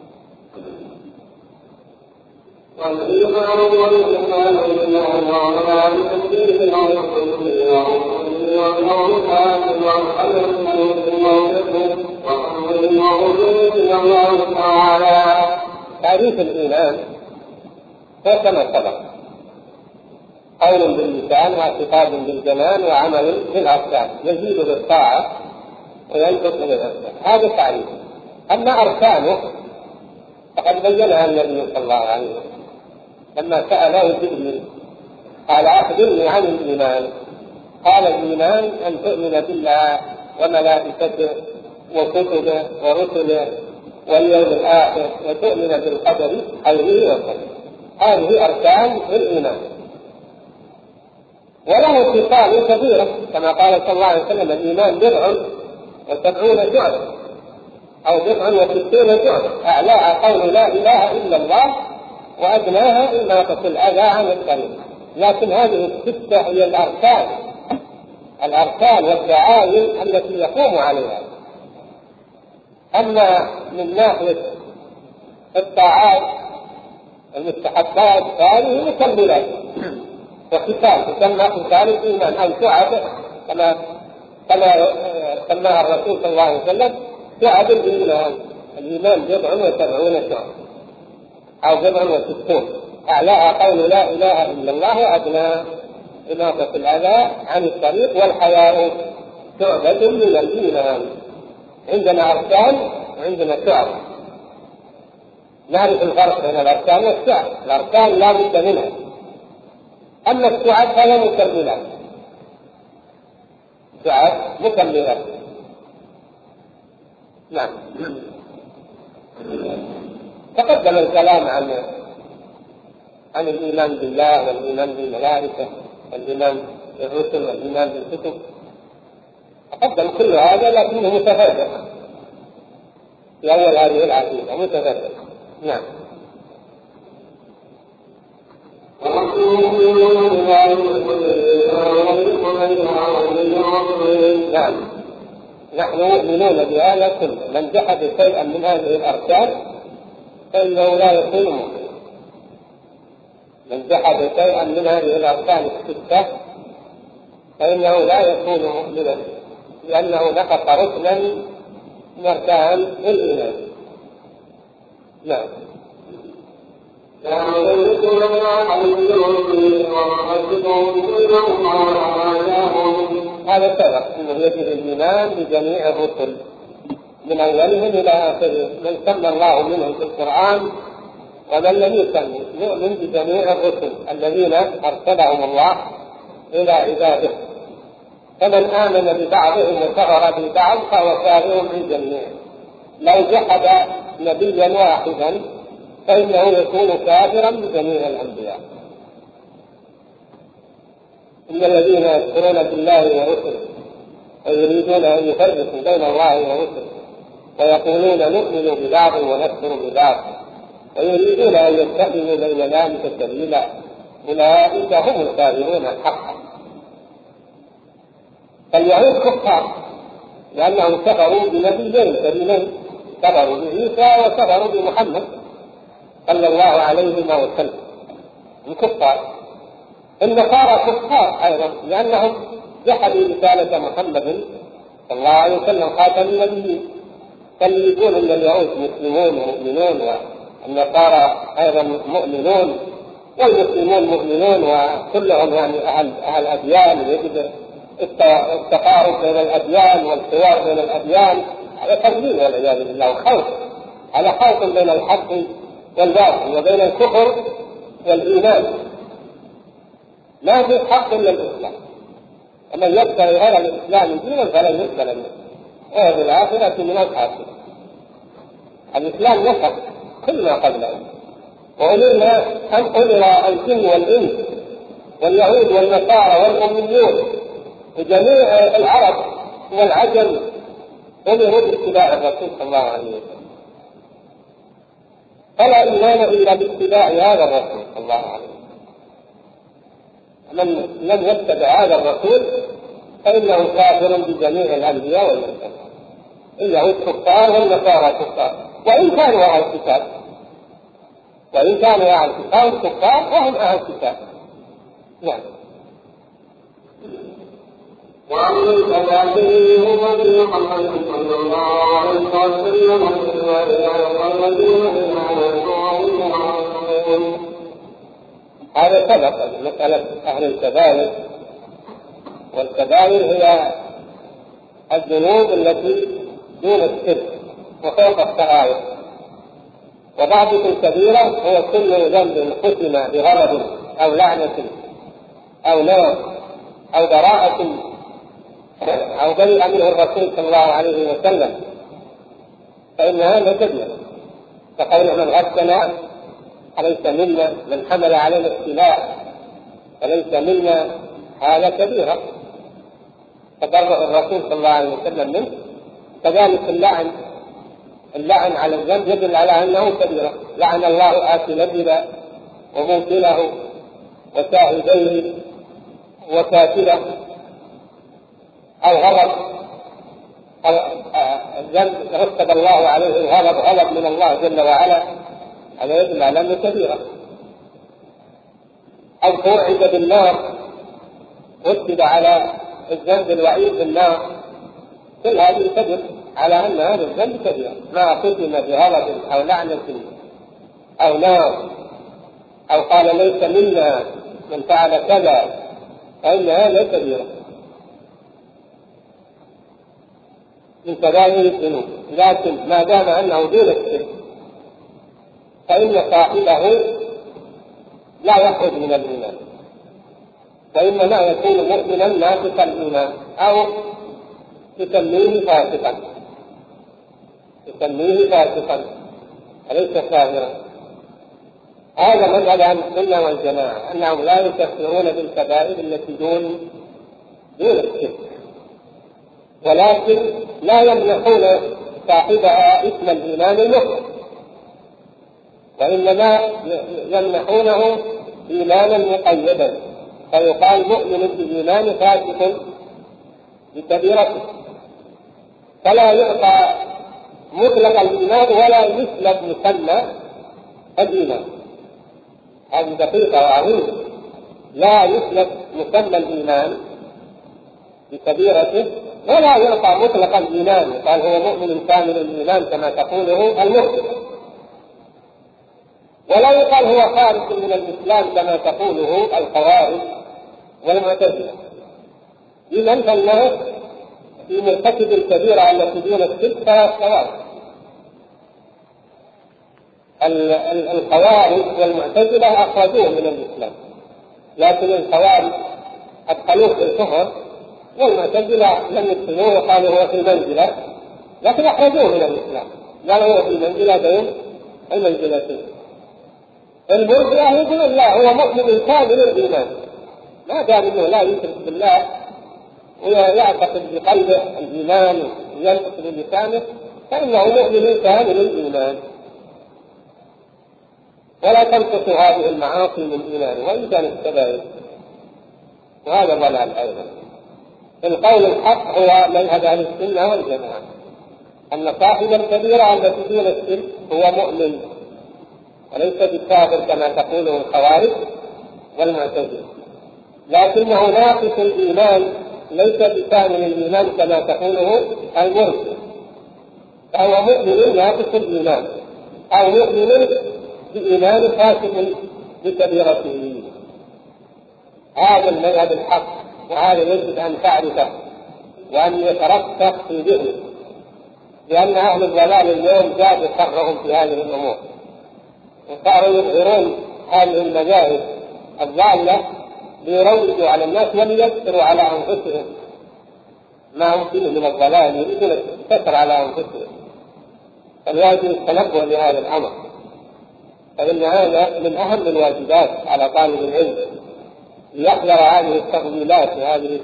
[SPEAKER 1] تعريف الإيمان هو كما سبق: قول باللسان واعتقاد بالجنان وعمل بالأركان، يزيد بالطاعة وينقص بالإحسان. هذا التعريف. أما أركانه فقد بينها النبي صلى الله عليه وسلم لما سأله جبريل قال: أخبرني عن الإيمان. قال: الإيمان أن تؤمن بالله وملائكته وكتبه ورسله واليوم الآخر وتؤمن بالقدر خيره وشره. هذه أركان الإيمان، وله خصال كثيرة كما قال صلى الله عليه وسلم: الإيمان 70 جعل أو 69 جعل، أعلاها قول لا إله إلا الله وأدناها إماطة الأذى عن الطريق. لكن هذه الستة هي الأركان والدعائم التي يقوم عليها. أما من ناحية الطاعات المستحبات هذه مكملات، وختام تسمى ختام الإيمان أو شعب كما سماها الرسول صلى الله عليه وسلم شعب الإيمان. الإيمان 70 شعب أو 67، أعلاها قول لا إله إلا الله وأدناها إماطة الأذى عن الطريق والحياء شعبة من الإيمان. عندنا أركان وعندنا شعب. نعرف الفرق بين الأركان والشعب. الأركان لا بد منها، أما الشعب فهي مكملات. شعب مكملات. نعم. تقدم الكلام عن الإيمان بالله والإيمان بالملائكة والإيمان بالرسل والإيمان بالكتب. تقدم كل هذا لكنه متفرق في أول هذه العقيدة، متفرق. نعم. نعم. نحن مؤمنون بهذا كله. من جحد شيئا من هذه الأركان فإنه لا يكون مؤمنا. من جحد شيئا من هذه الأركان الستة فإنه لا يكون مؤمنا، لأنه نقص ركنا من أركان الإيمان. نعم. هذا سبق أنه يجب الإيمان بجميع الرسل من أولهم إلى آخرهم، من سمى الله منهم في القرآن ومن لم يسمي. نؤمن بجميع الرسل الذين أرسلهم الله إلى عباده، فمن آمن ببعضهم وكفر ببعض فهو كافر بالجميع. لو جحد نبيا واحدا فإنه يكون كافرا بجميع الأنبياء. إن الذين يكفرون بالله ورسله ويريدون أن يفرقوا بين الله ورسله ويقولون نؤمن ببعض ونكفر ببعض ويريدون أن يتخذوا بين ذلك سبيلا أولئك هم الكافرون حقا. فاليهود كفار لأنهم كفروا بنبيين كريمين، كفروا بعيسى وكفروا بمحمد صلى الله عليه وسلم. الكفار. النصارى كفار أيضا لأنهم جحدوا رسالة محمد صلى الله عليه وسلم خاتم النبيين. فاللي يقول أن اليهود مسلمون ومؤمنون والنصارى أيضا مؤمنون والمسلمون مؤمنون وكلهم يعني أهل أديان، يجب التقارب بين الأديان والحوار بين الأديان، هذا تضليل والعياذ بالله، وخوف على خوف بين الحق والباطل وبين الكفر والإيمان. لا في حق إلا الإسلام، ومن يبتغي غير الإسلام دينا فلن يقبل منه وهو في الآخرة من الخاسرين. الإسلام نسخ كل ما قبله، وأمرنا أن أمر الجن والإنس واليهود والنصارى والأميون وجميع العرب والعجم أمروا باتباع الرسول صلى الله عليه وسلم. فلا إيمان إلا باتباع هذا الرسول صلى الله عليه وسلم. من لم يتبع هذا الرسول فإنه كافر بجميع الأنبياء والمرسلين. اليهود كفار والنصارى كفار، وإن كانوا أهل الكتاب، وإن كانوا أهل الكتاب كفار وهم أهل الكتاب. نعم.
[SPEAKER 2] وأما الكافرين هم محمد صلى الله عليه وسلم
[SPEAKER 1] هذا سبق مسألة أهل الكبائر. والكبائر هي الذنوب التي دون الشرك وفوق الصغائر. وبعض الكبيرة هو كل ذنب ختم بغضب أو لعنة أو نار أو براءة أو برئ منه الرسول صلى الله عليه وسلم فإن هذا كبير. فقول من غسنا فليس منا، من حمل علينا السلاح فليس منا، هذا كبيرة تبرأ الرسول صلى الله عليه وسلم منه. كذلك اللعن على الذنب يدل على أنه كبيرة. لعن الله آكل الربا وموكله وشاهديه وكاتله. الغضب الذنب رتب الله عليه الغضب، غضب من الله جل وعلا، هذا يدل على أنه كبيرة. أو توعد بالنار وكتب على الذنب الوعيد بالنار، كل هذه تدل على أن هذا الذنب كبير، ما ختم بغضب أو لعنة أو نار أو قال ليس منا من فعل كذا، فإن هذا كبير من كبائر الذنوب. لكن ما دام أنه دون الشرك فإن صاحبه لا يخرج من الإيمان، وإنما يكون مؤمنا ناقص الإيمان، أو تسميه فاسقا وليس كافرا. هذا مذهب أهل السنة والجماعة، أنهم لا يكفرون بالكبائر التي دون الشرك، ولكن لا يمنحون صاحبها اسم الإيمان المطلق، وإنما يمنحونه إيمانا مقيدا، فيقال مؤمن بالإيمان فاسق بكبيرته، فلا يعطى مطلق الإيمان ولا يسلب مسمى الإيمان. هذه دقيقة وعظيمة، لا يسلب مسمى الإيمان بكبيرته ولا يعطى مطلق الإيمان، قال هو مؤمن كامل الإيمان كما تقوله المسلم، ولا يقال هو خارج من الإسلام كما تقوله الخوارج والمعتزلة. إذن فالناس في مرتكب الكبيرة التي دون الشرك فسواء. الخوارج والمعتزلة أخرجوه من الإسلام، لكن الخوارج أدخلوه في الكفر، والمعتزلة لم يدخلوه وقالوا هو في المنزلة، لكن أخرجوه من الإسلام، قالوا هو في المنزلة بين المنزلتين. المرجئة يقول لا، هو مؤمن كامل الإيمان، ما دام انه لا يشرك بالله ويعتقد بقلبه الإيمان وينطق بلسانه فإنه مؤمن كامل الإيمان، ولا تنقص هذه المعاصي من إيمانه وإن كانت كبائر، وهذا ضلال أيضا. القول الحق هو مذهب أهل السنة والجماعة، أن صاحب الكبيرة التي دون الشرك هو مؤمن وليس بالكافر كما تقوله الخوارج والمعتزلة، لكنه ناقص الإيمان ليس بكامل الإيمان كما تقوله المرجئة، فهو مؤمن ناقص الإيمان أو مؤمن بإيمان فاسق بكبيرته. هذا المذهب الحق، وهذا يجب أن تعرفه وأن يترسخ في ذهنه، لأن أهل الضلال اليوم زادوا شرهم في هذه الأمور وصاروا يظهرون هذه المذاهب الضالة ليروجوا على الناس وليكثروا على أنفسهم ما هم فيه من الضلال، يريدون الستر على أنفسهم، فالواجب التنبه لهذا الأمر، فإن هذا من أهم الواجبات على طالب العلم ليحذر هذه التفضيلات وهذه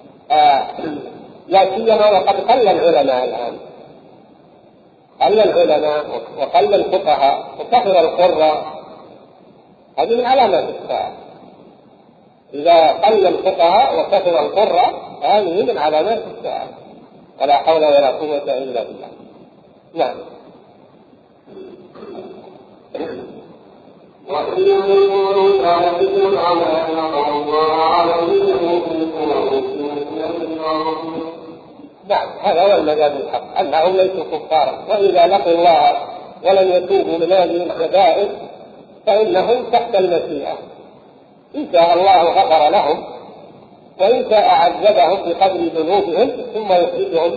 [SPEAKER 1] لا سيما وقد قل العلماء الآن، قل العلماء وقل الفقهاء وكثر القراء، هذه من علامات الساعة. إذا قل الفقهاء وكثر القراء هذه من علامات الساعة، ولا حول ولا قوة إلا بالله. نعم. نعم، هذا هو المذهب الحق، أنهم ليسوا كفارا، وإذا لقوا الله ولم يتوبوا من هذه الكبائر فإنهم تحت المشيئة، إن شاء الله غفر لهم وإن شاء عذبهم بقدر ذنوبهم ثم يخرجهم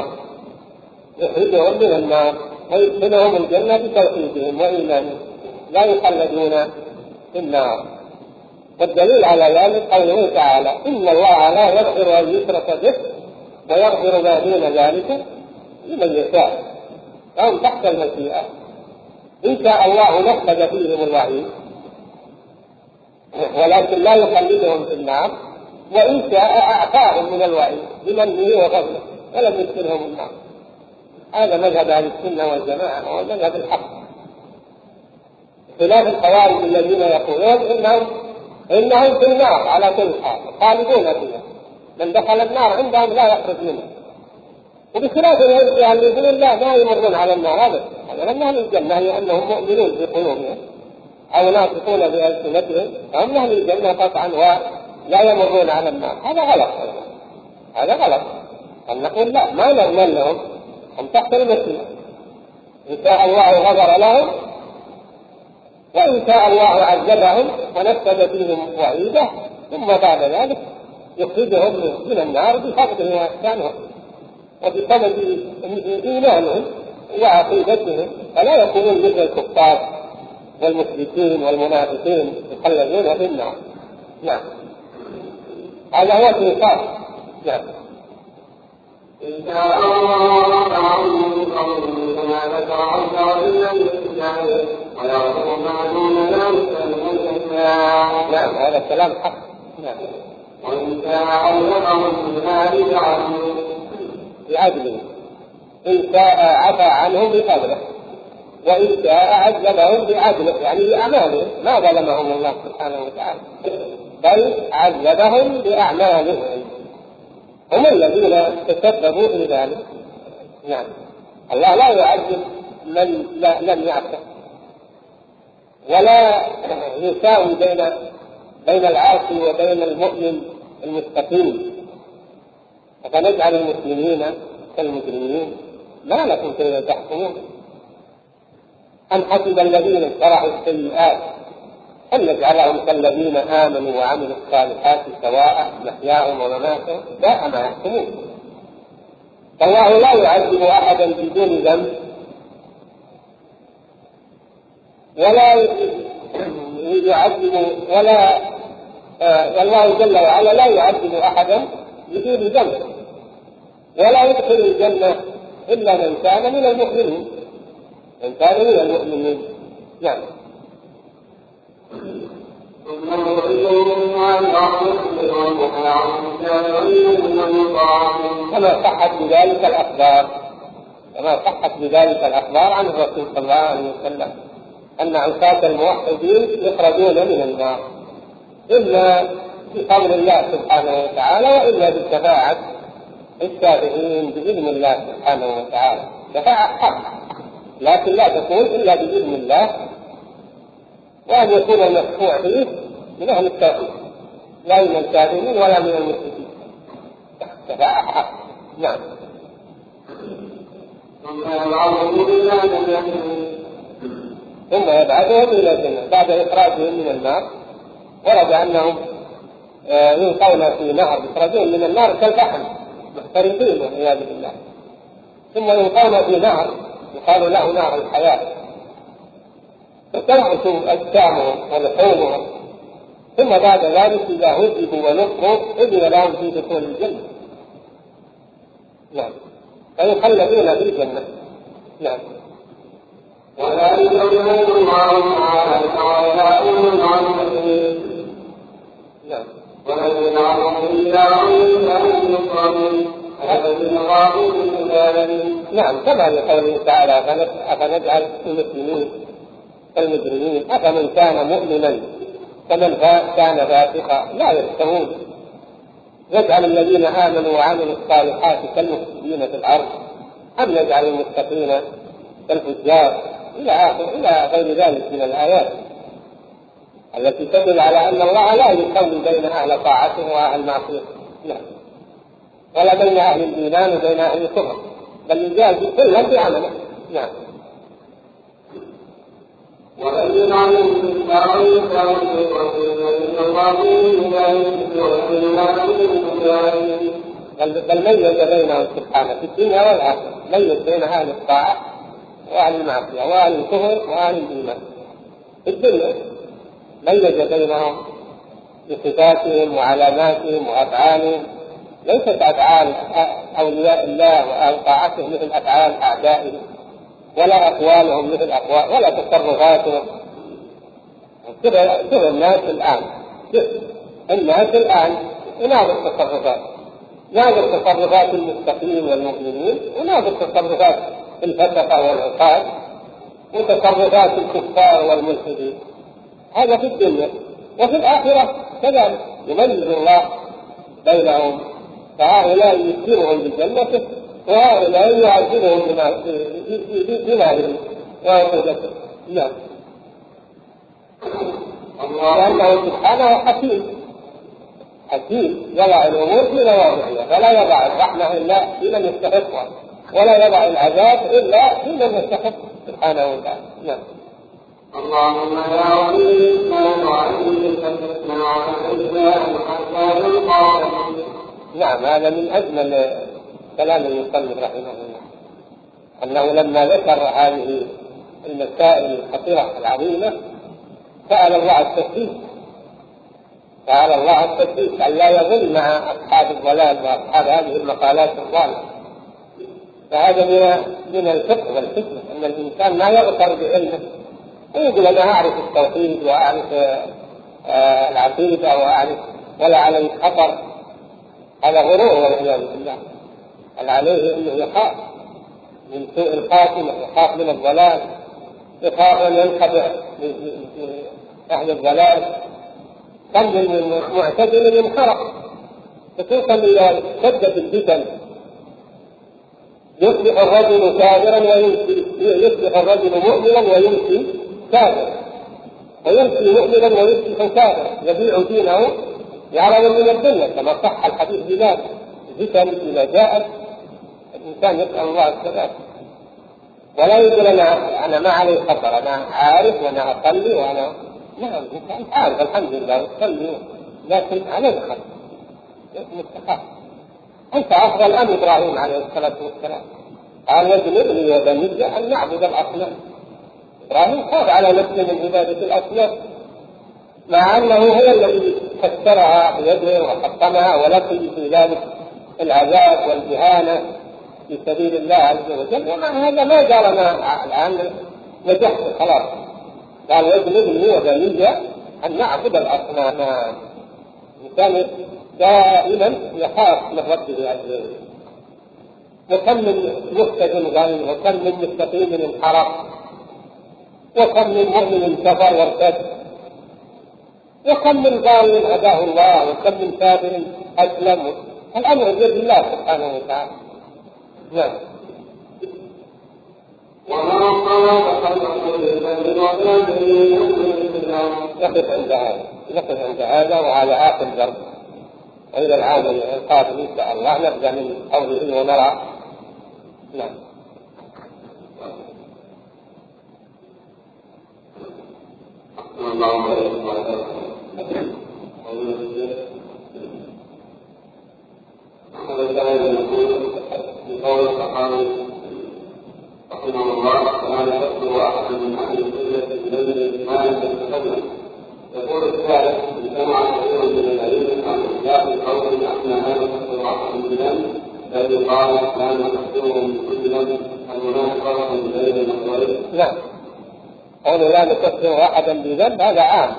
[SPEAKER 1] من النار ويدخلهم الجنة بتوحيدهم وإيمانهم، لا يخلدون في النار. والدليل على ذلك قوله تعالى: إن الله لا يغفر أن يشرك به ويغفر ما دون ذلك لمن يشاء، فهم تحت المشيئة، إن شاء الله نفذ فيهم الوعيد ولكن لا يخلدهم في النار، وإن شاء أعفاهم من الوعيد بمنه وفضله ولم يدخلهم النار. هذا مذهب أهل السنة والجماعة، هو مذهب الحق، خلاف الخوارج الذين يقولون إنهم في النار على كل حال خالدون فيها، من دخل النار عندهم لا يخرج منها، وبخلاف المرجئة اللي يقولون لا ما يمرون على النار أبدا، هذا من أهل الجنة لأنهم مؤمنون في قلوبهم أو ناطقون بألسنتهم فهم أهل الجنة قطعا ولا يمرون على النار. هذا غلط، هذا غلط. أن نقول لا، ما نضمن لهم، هم تحت المسلم، إن شاء الله غفر لهم وإن شاء الله عذبهم ونفذ فيهم وعيده، ثم بعد ذلك يخرجهم من النار بفضله وإحسانهم وبسبب إيمانهم وعقيدتهم، فلا يكونون مثل الكفار والمشركين والمنافقين يخلدون في النار. نعم، هذا هو الإنصاف. نعم.
[SPEAKER 2] إن شاء الله عنهم كما ذكر عز وجل للكتاب ويغفر ما دون ذلك لمن يشاء.
[SPEAKER 1] نعم، هذا الكلام حق. نعم.
[SPEAKER 2] وإن شاء عذبهم بما
[SPEAKER 1] بعدله، إن شاء عفى عنهم بفضله، وإن شاء عذبهم بعدله، يعني بأعمالهم، ما ظلمهم الله سبحانه وتعالى بل عذبهم بأعمالهم، هم الذين تسببوا في ذلك. نعم، الله لا يعذب من لم يعصه، ولا يساوي بين العاصي وبين المؤمن المستقيم، فنجعل المسلمين كالمجرمين. ما لكم كيف تحكمون؟ أم حسب الذين اجترحوا السيئات أن نجعلهم كالذين آمنوا وعملوا الصالحات سواء محياهم ومماتهم ساء ما يحكمون. فالله لا يعذب أحدا بدون ذنب، ولا يعذب والله جل وعلا لا يعذب أحدا بدون ذنب، ولا يدخل الجنة إلا من كان من المؤمنين، من كان من المؤمنين. نعم. كما صحت بذلك الأخبار عن الرسول صلى الله عليه وسلم أن عصاة الموحدين يخرجون من النار إلا بفضل الله سبحانه وتعالى، وإلا بالشفاعة الشافعين بإذن الله سبحانه وتعالى. شفاعة حق، لكن لا تكون إلا بإذن الله، وأن يكون المشفوع فيه من أهل التوحيد لا من الكافرين ولا من المشركين. شفاعة حق. نعم. ثم يبعثهم إلى الجنة بعد إخراجهم من النار. ورد أنهم يلقون في نهر، يخرجون من النار كالفحم محترقين والعياذ بالله، ثم يلقون في نهر يقال له نهر الحياة، فتنعش أجسامهم ولحومهم، ثم بعد ذلك إذا هزبوا ونصروا إذن لهم في دخول الجنة. نعم، فيخلدون في الجنة. نعم.
[SPEAKER 2] ولا يجوز معهم على الحوائل المعلمين.
[SPEAKER 1] نعم.
[SPEAKER 2] ولا يجعلهم إلا عند المصابين الذين قالوا بالمجالين.
[SPEAKER 1] نعم، كما لقوله تعالى أفنجعل المسلمين كالمجرمين أفمن كان مؤمنا كمن كان فاسقا لا يستوون. نجعل الذين آمنوا وعملوا الصالحات كالمفسدين في الأرض أم نجعل المتقين كالفجار، إلى غير ذلك من الآيات التي تدل على أن الله لا يسوي بين أهل طاعته وأهل معصيته، ولا بين أهل الإيمان وبين أهل الكفر، بل يجازي كلا بعمله. نعم.
[SPEAKER 2] وأجل عنهم بالتعويض
[SPEAKER 1] بل ميز بينهم سبحانه في الدنيا والآخرة، ميز بين أهل الطاعة وأهل المعصية وأهل الكفر وأهل الإيمان. في الدنيا ميز بينهم بصفاتهم وعلاماتهم وأفعالهم، ليست أفعال أولياء الله وأهل طاعته مثل أفعال أعدائهم، ولا أقوالهم مثل أقوال، ولا تصرفاتهم. كذا الناس الآن يناظر التصرفات، ناظر تصرفات المستقيم والمؤمنين، وناظر تصرفات الفسقة والعصاة، وتصرفات الكفار والملحدين. هذا في الدنيا. وفي الآخرة كذلك يميز الله بينهم، فهؤلاء يذكرهم بالجنة وهؤلاء يعذبهم بمالهم وعقوبتهم. نعم. لأنه سبحانه حكيم يضع الأمور في مواضعها، فلا يضع الرحمة إلا في من يستحقها، ولا يضع العذاب إلا في من يستحق سبحانه وتعالى. نعم.
[SPEAKER 2] اللهم يا ولي الإسلام وعلي ثبتنا وعلى الإسلام حتى نلقى.
[SPEAKER 1] نعم، هذا من أجمل كلام المصنف رحمه الله، أنه لما ذكر هذه المسائل الخطيرة العظيمة سأل الله التثبيت، أن لا يظل مع أصحاب الضلال وأصحاب هذه المقالات الضالة. فهذا من الفقه والحكمة، أن الإنسان ما يغتر بعلمه ويقول أنا أعرف التوحيد وأعرف العقيدة وأعرف ولا عليه خطر. هذا غرور والعياذ بالله. هل عليه أنه يخاف من سوء الخاتمة، يخاف من الضلال، يخاف أن ينخدع أهل الضلال. كم من معتدل ينخرق فتوصل إلى شدة الفتن، يصبح الرجل كافرا ويمسي، يصبح الرجل مؤمنا ويمسي كافرا، ويمسي مؤمنا ويصبح كافرا، يبيع دينه بعرض من الدنيا، كما صح الحديث بذلك. الفتن إذا جاءت الإنسان يسأل الله الثبات، ولا يقول أنا ما علي خطر، أنا عارف وأنا أصلي وأنا نعم أنت عارف الحمد لله أصلي، لكن عليك خطر مستخاف. أنت أفضل أم إبراهيم عليه الصلاة والسلام؟ قال يجنبني وبني أن نعبد الأصنام. إبراهيم خاف على نفسه من عبادة الأصنام، مع أنه هو الذي كسرها بيده وحطمها ولقي في ذلك العذاب والإهانة في سبيل الله عز وجل. ومع هذا ما قال أنا الآن نجحت خلاص، قال يجنبني وبني أن نعبد الأصنام. كان دائما يخاف من ربه عز وجل. وكم من مهتد ضل، وكم من مستقيم انحرف، وكم من مؤمن كفر وارتد، وكم من ضال هداه الله، وكم من كافر أسلم. الأمر بيد الله سبحانه وتعالى. نعم. نقف عند هذا وعلى آخر ضرب، وإلى العام القادم إن شاء الله نبدأ من قوله ونرى. نعم.
[SPEAKER 2] بقول الصحابي رحمه الله تعالى يذكر أحد من أهل السنة بذنب ما يتقدم. يقول الثالث اجتمع كثير من العلم عن إخلاف قول أحنا هذا نذكر أحد من ذنب الذي قال لا نكفره من كل ذنب المنافق فرق بين النظرين.
[SPEAKER 1] لا، قول لا نكفر أحدا بذنب هذا عام،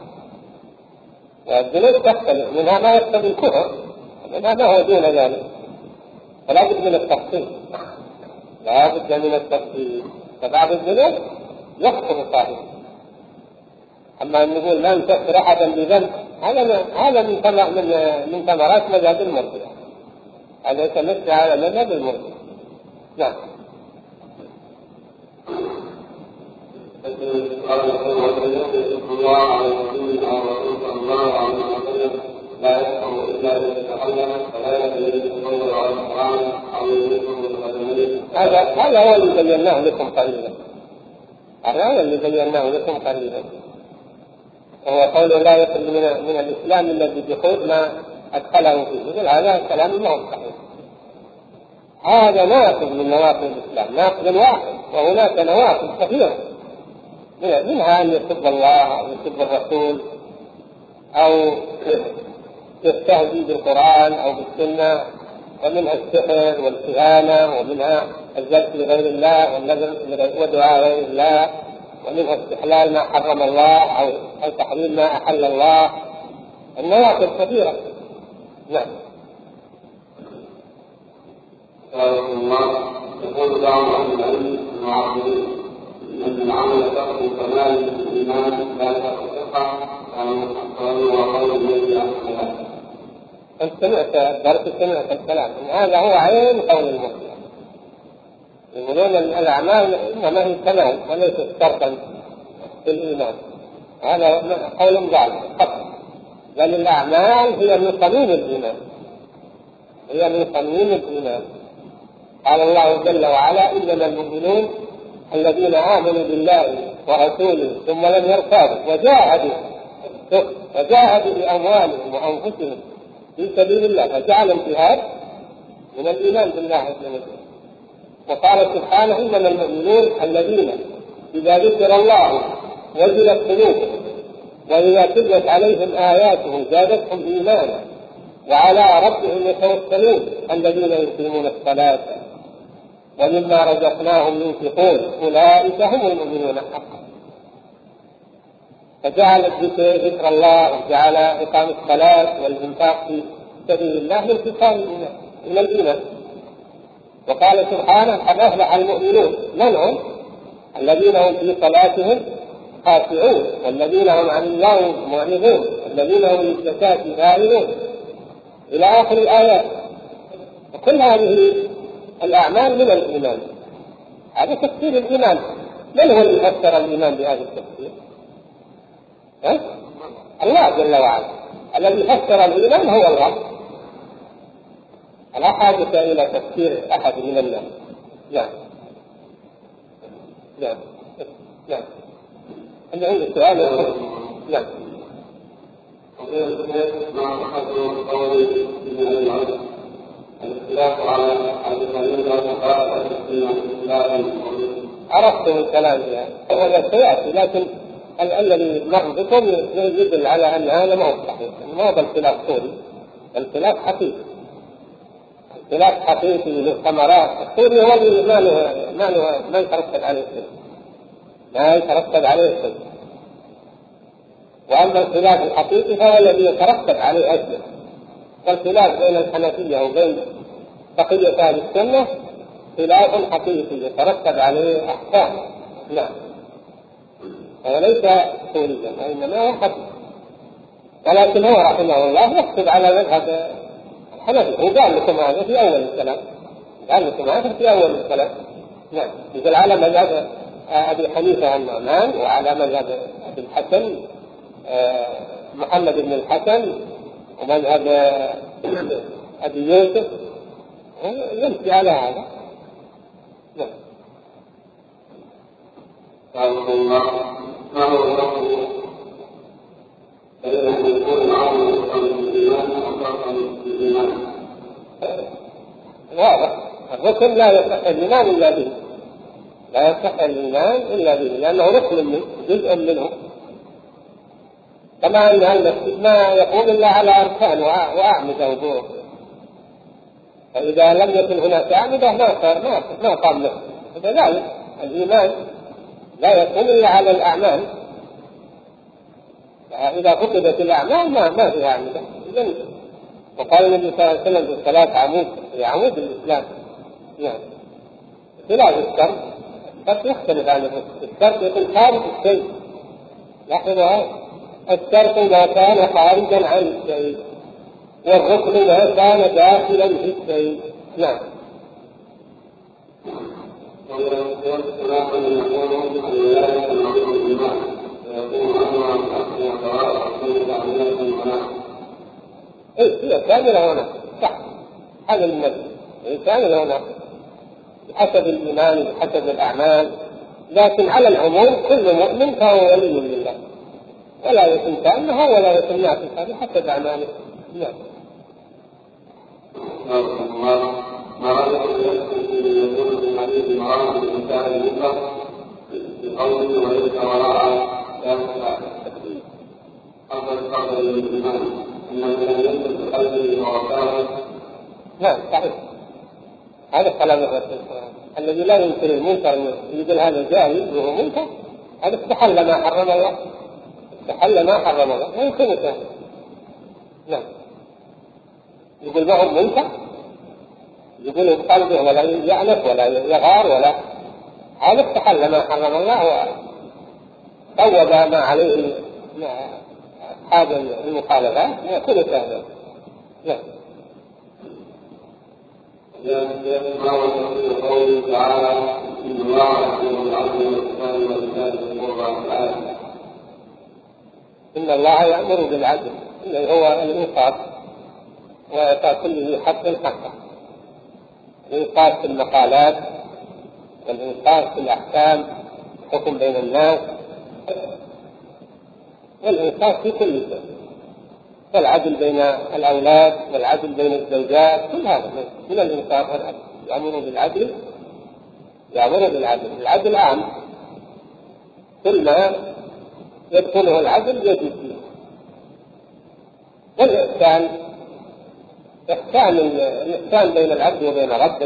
[SPEAKER 1] والذنوب تختلف، منها ما يقتضي الكفر، منها ما هو دون ذلك، فلا بد من التفصيل، لا بد من التفصيل. فبعض الذنوب يكفر صاحبه، أما أن نقول لا نكفر أحدا بذنب هذا من ثمرات مذهب المرجئة، هذا يتمشى على مذهب المرجئة. نعم.
[SPEAKER 2] قال الله عليه وسلم أو رسول صلى الله عليه وسلم لا يفهم إلا إذا تكلم فلا يدري يتصور على القرآن أو يدركه بالقدمين.
[SPEAKER 1] هذا هو اللي بيناه لكم قليلا، هذا اللي بيناه لكم قليلا، وهو قوله لا يخرج من الإسلام الذي بخوض ما أدخله فيه. يقول هذا كلام ما هو صحيح، هذا ناقض من نواقض الإسلام، ناقض واحد، وهناك نواقض كثيرة، منها أن يسب الله أو يسب الرسول أو يستهزئ بالقرآن أو بالسنة، ومنها السحر والكهانة، ومنها الجلس لغير الله والنذر ودعاء غير الله، ومنها استحلال ما حرم الله أو تحريم ما أحل الله. النواقض كثيرة. نعم.
[SPEAKER 2] يقول بعض أهل العلم المعاصرين أن العمل تقوى كمال الإيمان لا تقوى وقول الذي أحسن.
[SPEAKER 1] أنت سمعت الكلام، هذا هو عين قول المرجئة، يقولون الأعمال إنما هي كمال وليست شرطا في الإيمان. هذا قول ظالم خطأ، بل الأعمال هي من صميم الإيمان، هي من صميم الإيمان. قال الله جل وعلا: إنما المؤمنون الذين آمنوا بالله ورسوله ثم لم يرتابوا وجاهدوا بأموالهم وأنفسهم في سبيل الله، فجعل الجهاد من الإيمان بالله عز وجل. وقال سبحانه: إنما المؤمنون الذين إذا ذكر الله وجلت قلوبهم وإذا تليت عليهم آياته زادتهم إيمانا وعلى ربهم يتوكلون الذين يقيمون الصلاة ومما رزقناهم ينفقون أولئك هم المؤمنون حقا. فجعل ذكر الله وجعل إقام الصلاة والإنفاق في سبيل الله من خصال الإيمان، من الإيمان. وقال سبحانه: قد أفلح المؤمنون. من هم؟ الذين هم في صلاتهم خاشعون، والذين هم عن اللغو معرضون، والذين هم للزكاة فاعلون، إلى آخر الآيات. وكل هذه الأعمال من الإيمان. هذا تفسير الإيمان. من هو اللي فسر الإيمان بهذا التفسير؟ الله جل وعلا. الذي فسر الإيمان هو الله، لا حاجة إلى تفسير أحد من الناس. نعم نعم نعم. اللي عنده سؤال. نعم. عرفت من كلام هذا سيأتي، لكن الذي مر بكم يدل على أن هذا ما هو صحيح، ما هو بالخلاف طولي، الخلاف حقيقي، الخلاف حقيقي للثمرات. الطولي هو اللي ما يترتب عليه شيء، ما يترتب عليه شيء. وأما الخلاف الحقيقي فهو الذي يترتب عليه أجل. والخلاف بين الحنفية وبين بقية أهل السنة خلاف حقيقي يترتب عليه أحكام. نعم. وليس طوليا، وإنما هو حقيقي. ولكن هو رحمه الله يكتب على مذهب الحنفي، وقال لكم هذا في أول الكلام، قال لكم هذا في أول الكلام. نعم. يقول على مذهب أبي حنيفة النعمان، وعلى مذهب أبي الحسن محمد بن الحسن، ومذهب أبي يوسف، يمشي على هذا. نعم. واضح. الركن لا يصح الإيمان إلا به، لا يصح الإيمان إلا به، لأنه ركن منه، جزء منه. كما أن المسجد ما يقوم إلا على أركان وأعمدة وجوه، فإذا لم يكن هناك أعمدة ما قام له. كذلك الإيمان لا يقوم إلا على الأعمال، إذا فقدت الأعمال ما فيها أعمدة. وقال النبي صلى الله عليه وسلم في الصلاة عمود الإسلام. يعني خلاف الشرط، الشرط يختلف عن الركن. الشرط يكون خارج الشيء. لاحظوا، الشرط ما كان خارجا عن الشيء، والركن ما كان داخلا في الشيء. نعم. هي كاملة هنا، صح، هذا المثل، هي كاملة هنا بحسب الإيمان بحسب الأعمال. لكن على العموم كل مؤمن فهو ولي لله، ولا يكون كأنه ولا يكون ناقصا بحسب أعماله. نعم.
[SPEAKER 2] ما رأيك يقول في حديث المرأة الإنسان المطلق بقوله وليس وراء أفضل قدر الإيمان أنه لم يكن بقلبه ووقاره.
[SPEAKER 1] نعم صحيح، هذا كلام الرسول الذي لا ينكر المنكر يقول هذا جاهل وهو منكر، هذا استحل ما حرم الله، استحل ما حرم الله، لا يمكن كذا. نعم. يقول ما هو منكر، يقول بقلبه ولا يعنف ولا يغار ولا، هذا استحل ما حرم الله وطوب ما عليه هذا المخالفات، يكون كذا. نعم.
[SPEAKER 2] قوله تعالى إن الله يأمر بالعدل والإحسان وإيتاء ذي القربى والآية.
[SPEAKER 1] إن الله يأمر بالعدل، اللي هو الإنصاف وإعطاء كل ذي حق حقه، الإنصاف في المقالات والإنصاف في الأحكام، الحكم بين الناس، والإنصاف في كل شيء، والعدل بين الأولاد والعدل بين الزوجات، كل هذا من الإنصاف والعدل. يأمر بالعدل، يأمر بالعدل، العدل عام، كل ما يدخله العدل يجب فيه. والإحسان، الإحسان بين العبد وبين ربه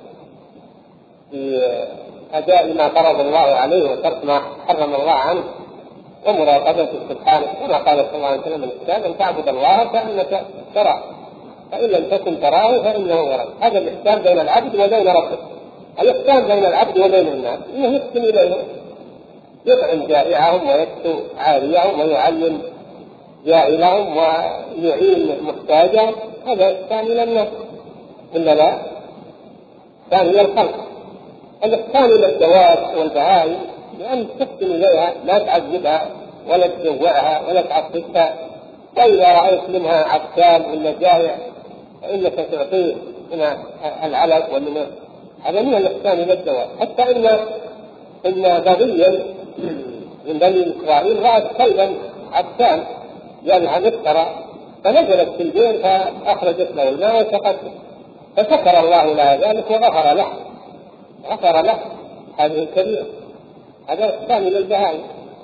[SPEAKER 1] في أداء ما فرض الله عليه وترك ما حرم الله عنه، ومراقبته سبحانه، كما قال صلى الله عليه وسلم الإحسان أن تعبد الله كأنك تراه فإن لم تكن تراه فإنه يراك. هذا الإحسان بين العبد وبين ربه. الإحسان بين العبد وبين الناس إنه يحسن إليهم، يطعم جائعهم ويكسو عاريهم ويعلم جائلهم ويعين محتاجهم، هذا إحسان إلى الناس إلا لا؟ إحسان إلى الخلق. الإحسان إلى الدواب والبهائم لأن تحسن إليها، لا تعذبها ولا تجوعها ولا تعطفها، وإذا رأيت منها عطشان ولا جائع فإنك تعطيه من العلف ومن هذا من الإحسان إلى الدواب. حتى إن بغيا من بني إسرائيل رأت كلبا عطشان جاءها مفترى فنزلت في البئر فأخرجت له الماء وسقته، فشكر الله لها ذلك وغفر له، غفر له. هذه الكبيرة، هذا إحسان إلى البهائم.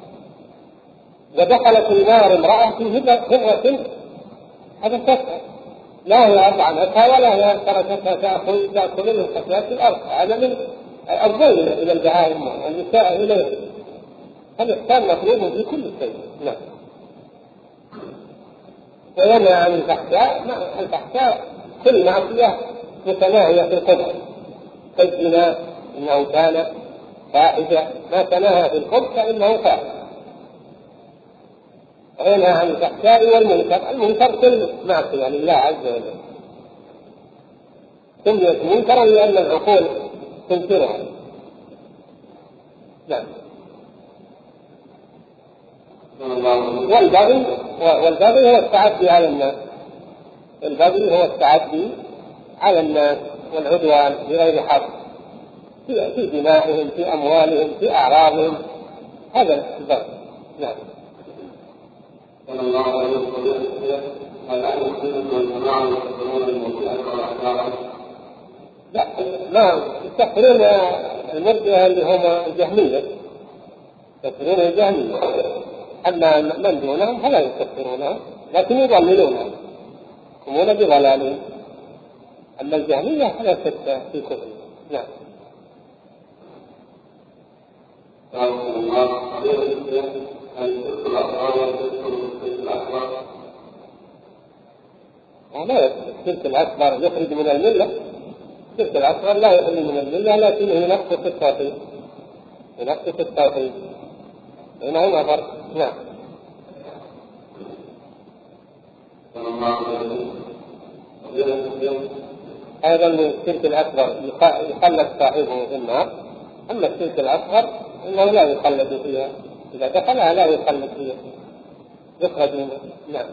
[SPEAKER 1] ودخلت النار امرأة في هبة، هذا كفر، لا هي أطعمتها ولا هي تركتها تأكل من خشيات الأرض، هذا من الظلم إلى البهائم والنساء إليه. الإحسان مطلوب في كل شيء. نعم. وينهى عن الفحشاء، الفحشاء كل معصية متناهية في القبح، كالزنا إنه كان فاحشة، ما تناهى في القبح فإنه فاحشة. وينهى عن الفحشاء والمنكر، المنكر كل معصية لله عز وجل، سميت منكرا لأن العقول تنكرها. نعم. والبغي هو التعدي على الناس، البغي هو التعدي على الناس والعدوان بغير حق في دمائهم، في أموالهم، في أعراضهم، هذا البغي. نعم.
[SPEAKER 2] صلى الله عليه وسلم هل أهل السنة والجماعة يستغفرون المرجئة والأحزاب؟
[SPEAKER 1] لا، ما يستغفرون المرجئة اللي هم الجهمية، يستغفرون الجهمية، أما من دونهم فلا يستغفرونهم لكن يضللونهم، يقومون بضلالهم. أما الجهمية فلا شك في كفر. نعم. لا، الشرك الأكبر يخرج من الملة، الشرك الأكبر لا يخرج من الملة لكنه ينقص التوحيد، ينقص التوحيد، بينهما فرق. نعم. أيضا الشرك الأكبر يخلد صاحبه في النار، أما الشرك الأصغر إنه لا يخلد فيها، إذا دخلها لا يخلد فيها، يخرج منها. نعم.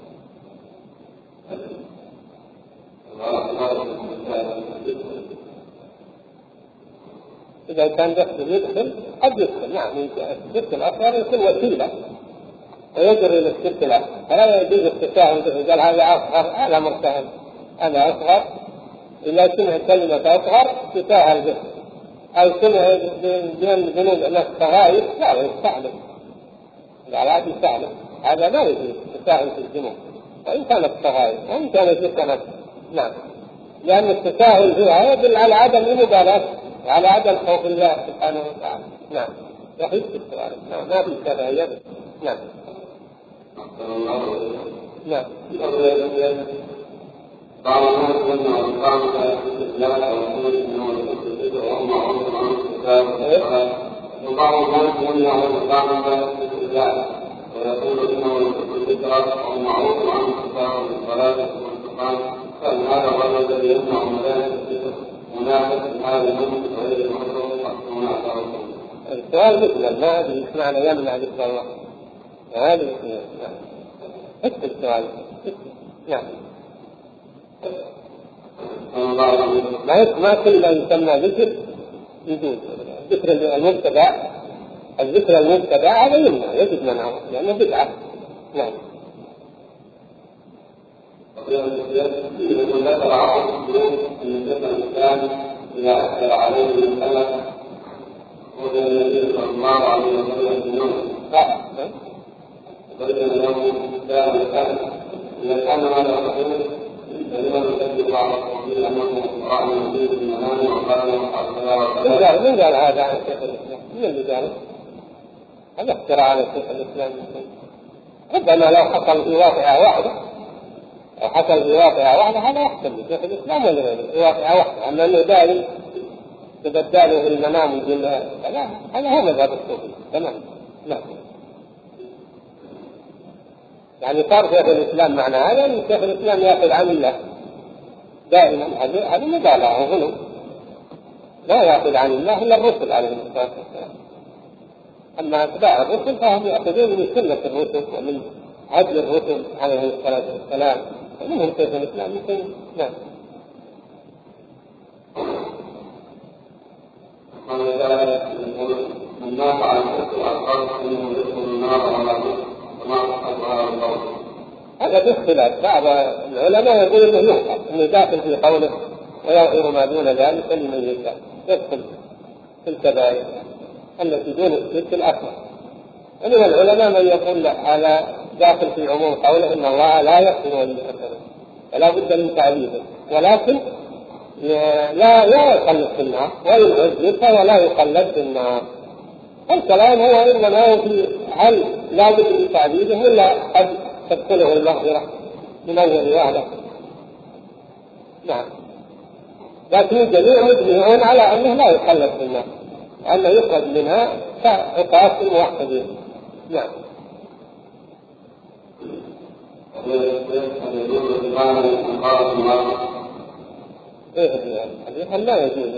[SPEAKER 1] إذا كان يدخل قد يدخل. نعم. الشرك الأصغر يكون وسيلة ويجري إلى الشرك الأكبر، فلا يجوز التساهل به، قال هذا أصغر، هذا مرتهن، هذا أصغر. إذا سمع كلمة أصغر تساهل به، أو سمع بذنوب الصغائر لا يستعمل، لا يستعمل، هذا لا يجوز التساهل في الذنوب وإن كانت صغائر وإن كانت شركا. نعم. لأن التساهل فيها يدل على عدم المبالاة وعلى عدم خوف الله سبحانه وتعالى. نعم. يحيط السؤال. نعم. ما في كراهية. نعم. نعم.
[SPEAKER 2] بعض الناس يمنع الإقامة الاستدلال أو الخروج من المسجد وهم معروف عن الكتاب، وبعض الناس يمنع الإقامة الاستدلال ويقول إنه الذكر وهم معروف عن الكتاب والصلاة والقرآن، فإن هذا الرجل الذي يمنع مدارس الذكر منافق لهذا المنطق غير المحرم منافق.
[SPEAKER 1] السؤال مثل ما أدري إيش معنى يمنع ذكر الله، هذه اكتب السؤال. نعم. ما كل ما يسمى ذكر يجوز. ذكر المبتدع، الذكر المبتدع هذا يمنع، يجب منعه لأنه بدعة. نعم.
[SPEAKER 2] يقول لا تلعب من ذكر الإنسان إذا أكثر عليه من سنة وكان النبي صلى الله عليه وسلم في النوم وبين له كان الإنسان إذا كان هذا الرسول فلما يسجل بعض التوحيد أنه رأى النبي في المنام وقال له
[SPEAKER 1] من قال هذا عن شيخ الإسلام؟ من اللي قاله؟ هذا اختراع على شيخ الإسلام. ربما لو حصل في واقعة واحدة هذا يحصل لشيخ الإسلام ولا غيره في واقعة واحدة، أما أنه دائم تبدله في المنام ويقول هذا هو مذهب الصوفي. تمام. لا يعني صار شيخ الإسلام معنى هذا أن شيخ الإسلام يأخذ عن الله دائما، هذا مبالغة وغلو، لا يأخذ عن الله إلا الرسل عليهم الصلاة والسلام. أما أتباع الرسل فهم يأخذون من سنة الرسل ومن عدل الرسل عليهم الصلاة والسلام، ومنهم شيخ الإسلام يمكن. نعم.
[SPEAKER 2] من مات على الكفر والأرض فإنه يدخل النار ولا وما أصحابها القول.
[SPEAKER 1] هذا باختلاف، بعض العلماء يقول إنه يغفر، إنه داخل في قوله ويغفر ما دون ذلك لمن يشاء، يدخل في الكبائر التي دون الشرك الأكبر. ومن العلماء من يقول لا، هذا داخل في عموم قوله إن الله لا يغفر أن يشرك، فلا بد من تعذيبه، ولكن لا يخلد في النار، وإن عذب ولا يخلد في النار. الكلام هو إنما في هل لا بد من تعذيبه ولا قد تدخله المغفرة من أول وهلة. نعم. لكن الجميع مجمعون على أنه لا يخلد في النار، وأنه يخرج منها كعقاب الموحدين. نعم. الرهان لا يجوز.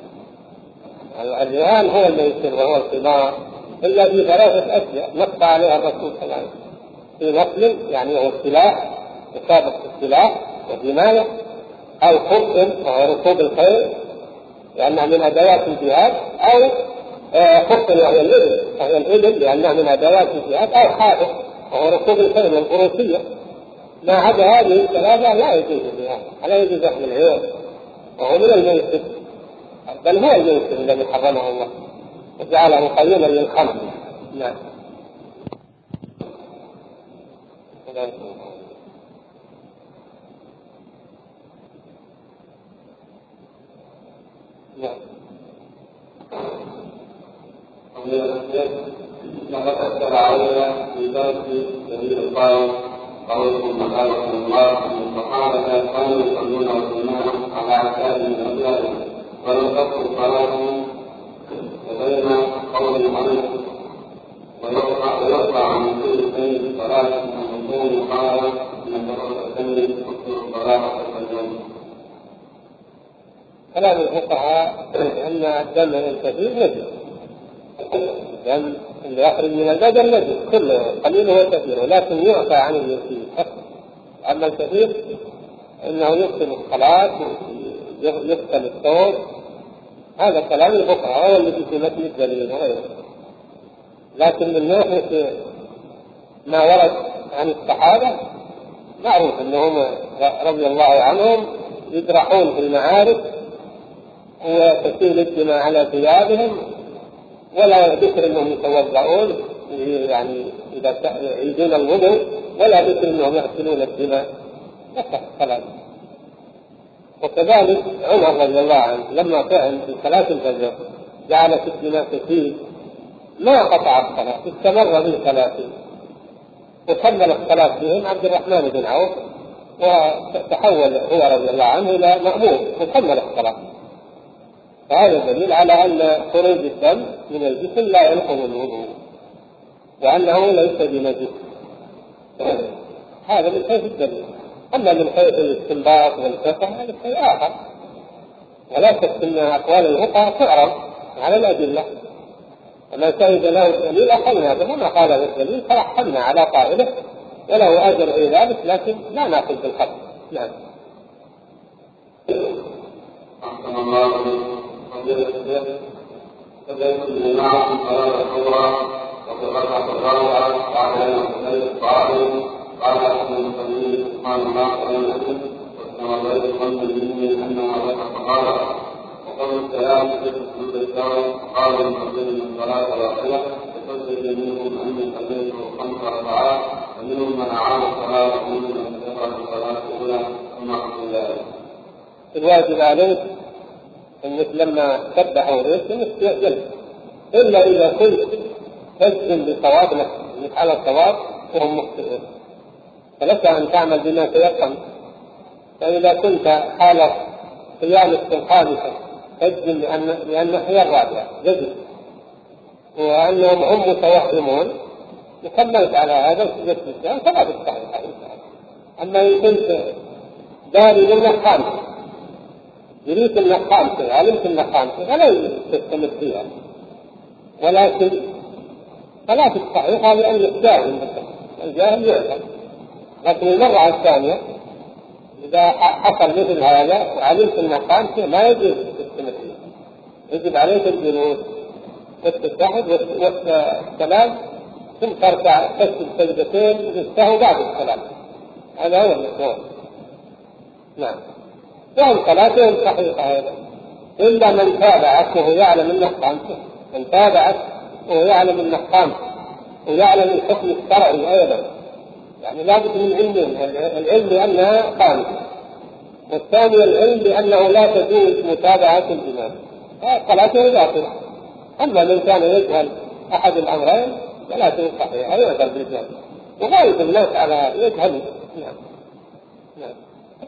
[SPEAKER 1] الرهان هو الميسر وهو القمار، إلا في ثلاثة أشياء نص عليها الرسول صلى الله عليه وسلم: في نقل يعني هو السلاح، مسابقة السلاح والحماية، أو خبز وهو ركوب الخيل لأنها من أدوات الجهاد، أو خبز وهي الإبل لأنها من أدوات الجهاد، أو حافظ وهو ركوب الخيل والفروسية. ما عدا هذه الثلاثة لا يجوز الرهان، لا يجوز أخذ العيون، وهو من الميسر، بل هو الميسر الذي حرمه الله وجعله قيما للخمر. نعم.
[SPEAKER 2] لقد أثر علينا في درس سبيل القائم قولكم مخالف الله أن الصحابة كانوا يصلون الإمام على عتاب من أولادهم ولم تكن صلاتهم، وبين قول المؤلف ويرفع عن كل شيء صلاة أن يكون قال من تقدم تكون صلاة الفجر.
[SPEAKER 1] كلام الفقهاء أن الدم الكثير نجس، الدم اللي يخرج من البدن نجس كله، قليل وكثير، ولكن يعفى عن اليسير. أما الكثير إنه يغسل الصلاة يغسل الثوب. هذا كلام الفقهاء هو الذي في متن الدليل وغيره. لكن من ناحية ما ورد عن الصحابة معروف أنهم رضي الله عنهم يجرحون في المعارك وتسيل الدماء على ثيابهم، ولا ذكر أنهم يتوضؤون يعني إذا يعيدون الوضوء، ولا ذكر أنهم يغسلون الدماء. خلاص. وكذلك عمر رضي الله عنه لما فعل في صلاة الفجر جعلت الدماء تسيل ما قطع الصلاة، استمر بالثلاثين وكمل الصلاة بهم عبد الرحمن بن عوف، وتحول هو رضي الله عنه إلى مأمور وكمل الصلاة. فهذا دليل على أن خروج الدم من الجسم لا ينقض الوضوء، وأنه ليس بنجس. هذا من حيث الدليل. أما من حيث الاستنباط والفقه هذا شيء آخر، ولا شك أن أقوال الفقهاء تعرض على الأدلة. ومن شهد له الدليل أخذنا به، وما قال الدليل فرحمنا على قائله وله أجر في ذلك، لكن لا نأخذ بالخط. نعم.
[SPEAKER 2] أحسن الله فليس الجماعة صلاة الكبرى وتبرع الرابعة بعد أن يختلف القائل قال أحسن المصلين سبحان الله وبحمده وسلم الله الظن به أنه وقف قال وقبل السلام في سجود الشرع قال المصلين من صلاة الواحدة يصلي منهم أن يصليه 5 ركعات ومنهم من أعاد الصلاة ومنهم من كفر الصلاة الأولى ثم حكم ذلك.
[SPEAKER 1] الواجب عليك انك لما تسبح وريت جلس، الا اذا كنت تجزم بصواب انك على الصواب وهم مخطئون، فلك ان تعمل بما تيقن. فاذا كنت حال قيام الخامسه تجزم لان هي الرابعه جزم وانهم هم متوهمون، وكملت على هذا وسجدت الاسلام فلا تستحق. اما ان كنت داري انك خامسه، يريد انك خامسه، علمت انك خامسه، فلا تستمر فيها، ولكن فلا تستحقها لانك جاهل. الجاهل يعلم، لكن المرة الثانية إذا حصل مثل هذا وعلمت أنك خامسة ما يجب تستمر فيها، يجب عليك الجلوس والتشهد والسلام ثم تركع تسجد سجدتين وتستهو بعد السلام. هذا هو المشروع. نعم. والصلاة صحيحة أيضا، إلا من تابعك وهو يعلم أنك خامسة، من تابعك وهو يعلم أنك خامسة ويعلم الحكم الشرعي أيضا، يعني لابد من علمين، العلم بأنها خامسة، والثاني العلم بأنه لا تجوز متابعة الإمام، صلاته باطلة. أما من كان يجهل أحد الأمرين صلاته صحيحة يعذر بالجهل، وغالب الناس على يجهل. نعم. نعم.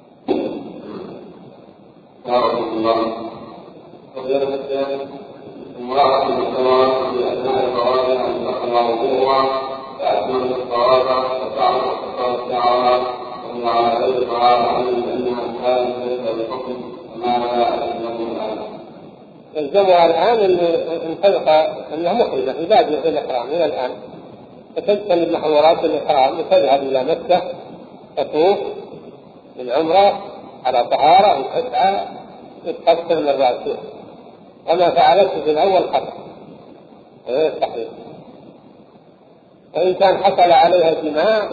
[SPEAKER 2] رحمه الله. فضيلة الشيخ امرأة السماوات في أثناء الفواكه أن تقرأ وضوءها فأكمل الصلاة وتعرف الصلاة شعرها وهي على غير طهارة علم أنها كانت ليس بحكم ما يلزمه الآن.
[SPEAKER 1] يلزمها الآن أن تلقى أنها مخرجة في بادية الإحرام إلى الآن، فتجتنب محظورات الإحرام وتذهب إلى مكة تطوف بالعمرة على طهارة وتسعى تكثر من رأسها، وما فعلته في الأول خطأ غير صحيح. وإن كان حصل عليها جماع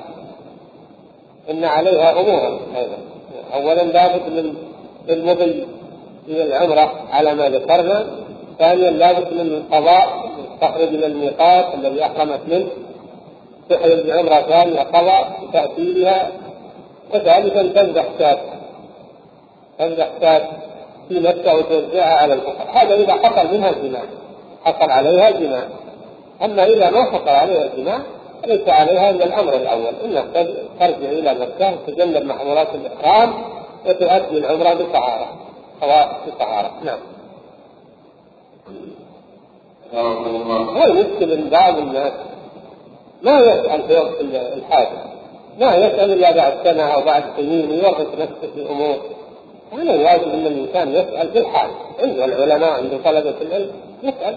[SPEAKER 1] فإن عليها أمورا أيضا. أولا لابد من المضي في العمرة على ما ذكرنا، ثانيا لابد من القضاء، تخرج من الميقات الذي أحرمت منه تحرم بعمرة ثانية قضاء تأتي بها، وثالثا تذبح شاة في مكة وتوزعها على الفقراء. هذا إذا حصل منها الجماع، حصل عليها الجماع. أما إذا ما حصل عليها الجماع فليس عليها إلا الأمر الأول، إنها ترجع إلى مكة وتجنب محظورات الإحرام وتؤدي العمرة بطهارة، طواف بطهارة. نعم. هو المشكلة إن بعض الناس ما يسأل في وقت الحاجة، ما يسأل إلا بعد سنة أو بعد سنين ويوقف نفسه في أمور. هنا الواجب أن الإنسان يسأل في الحال، عنده العلماء عنده طلبة العلم يسأل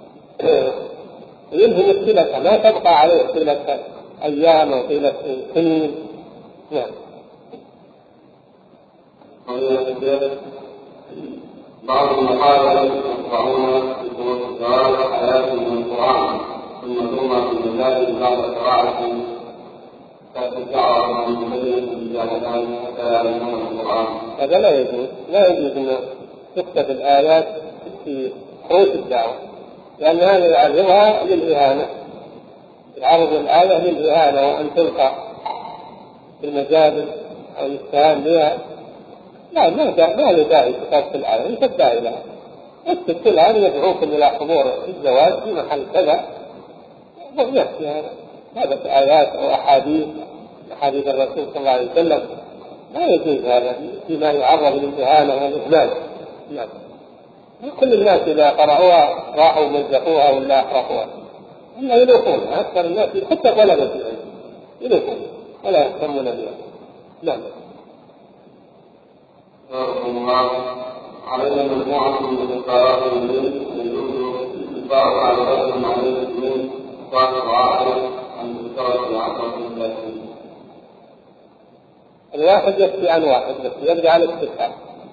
[SPEAKER 1] وينهي مشكلته، ما تبقى عليه طيلة أيام أو طيلة سنين. نعم.
[SPEAKER 2] بعض المقالة يقرؤون في سورة الزواج آيات من القرآن ثم في المجال بعد قراءة تتجعر عن مبين الجاهلان حتى يعلمون القرآن.
[SPEAKER 1] هذا لا يجوز، لا يجوز أن تكتب الآيات في حروف الدعوة، لأن هذا يعرضها للإهانة، يعرض الآية للإهانة وأن تلقى في المجابل أو يستهان بها. لا، ما له داعي كتابة الآية، أنت الداعي لها، اكتب الآن يدعوكم إلى حضور الزواج في محل كذا ويأتي هذا آيات أو أحاديث الرسول صلى الله عليه وسلم. لا يجوز هذا فيما يعرض للإهانة والإهمال. نعم. كل الناس إذا قرأوها راحوا مزقوها ولا أحرقوها، هم يلوحون، أكثر الناس حتى طلبة العلم يلوحون ولا يهتمون بها. نعم.
[SPEAKER 2] علينا مجموعة من القرارات يجوز الإنفاق على رجل عليه المسلمين صاحب عاقل عن مستوى العقل الثلاثين.
[SPEAKER 1] الواحد يكفي عن واحد بس يرجع للتسعة،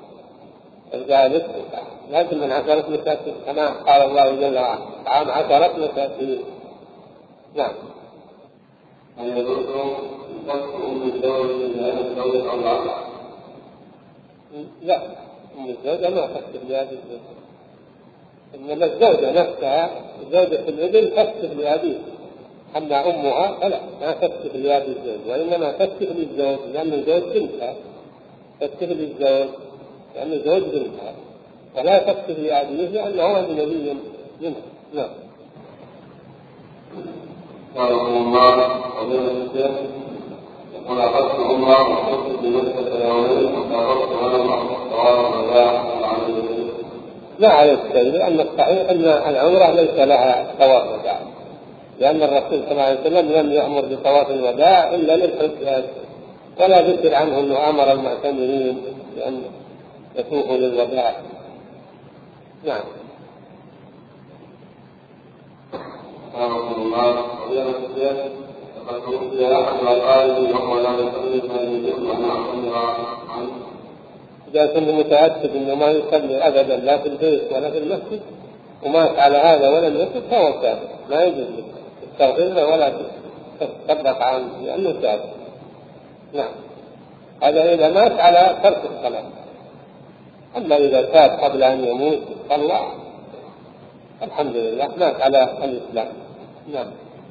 [SPEAKER 1] لكن من 10 مساكين كما قال الله جل وعلا عن 10 مساكين. نعم.
[SPEAKER 2] أن يدرسوا يفكروا بالزوج من هذا الزوج أو العقل؟
[SPEAKER 1] لا، أم الزوجة ما تكتب لهذه الزوجة، إنما الزوجة نفسها زوجة الابن تكتب لأبيه، أما أمها فلا ما تكتب لهذه الزوج، وإنما تكتب للزوج لأن الزوج بنتها، تكتب للزوج لأن الزوج بنتها، ولا تكتب لأبيه لأنه أجنبي منها. نعم.
[SPEAKER 2] قال الله قبل الشيخ يقول أخذت عمره وقلت بمكة يومين وقررت على الصواب والباع والعمل.
[SPEAKER 1] لا على السيد، لأن الصحيح أن العمرة ليس لها طواف وداع، لأن الرسول صلى الله عليه وسلم لم يأمر بطواف الوداع إلا للحجاج، ولا ذكر عنه أنه أمر المعتمرين بأن يسوقوا للوداع. نعم.
[SPEAKER 2] رحمه الله قبل الشيخ لقد توفي أحد القائد وهو لا يصلي فيجب أن يعتمر عنه.
[SPEAKER 1] إذا كنت متأكد أنه ما يصلي أبدا لا في البيت ولا في المسجد ومات على هذا ولم يتب فهو كافر، ما يجوز تستغفر له ولا تتصدق عنه لأنه كافر. نعم. هذا إذا مات على ترك الصلاة، أما إذا تاب قبل أن يموت صلى الحمد لله مات على الإسلام. نعم.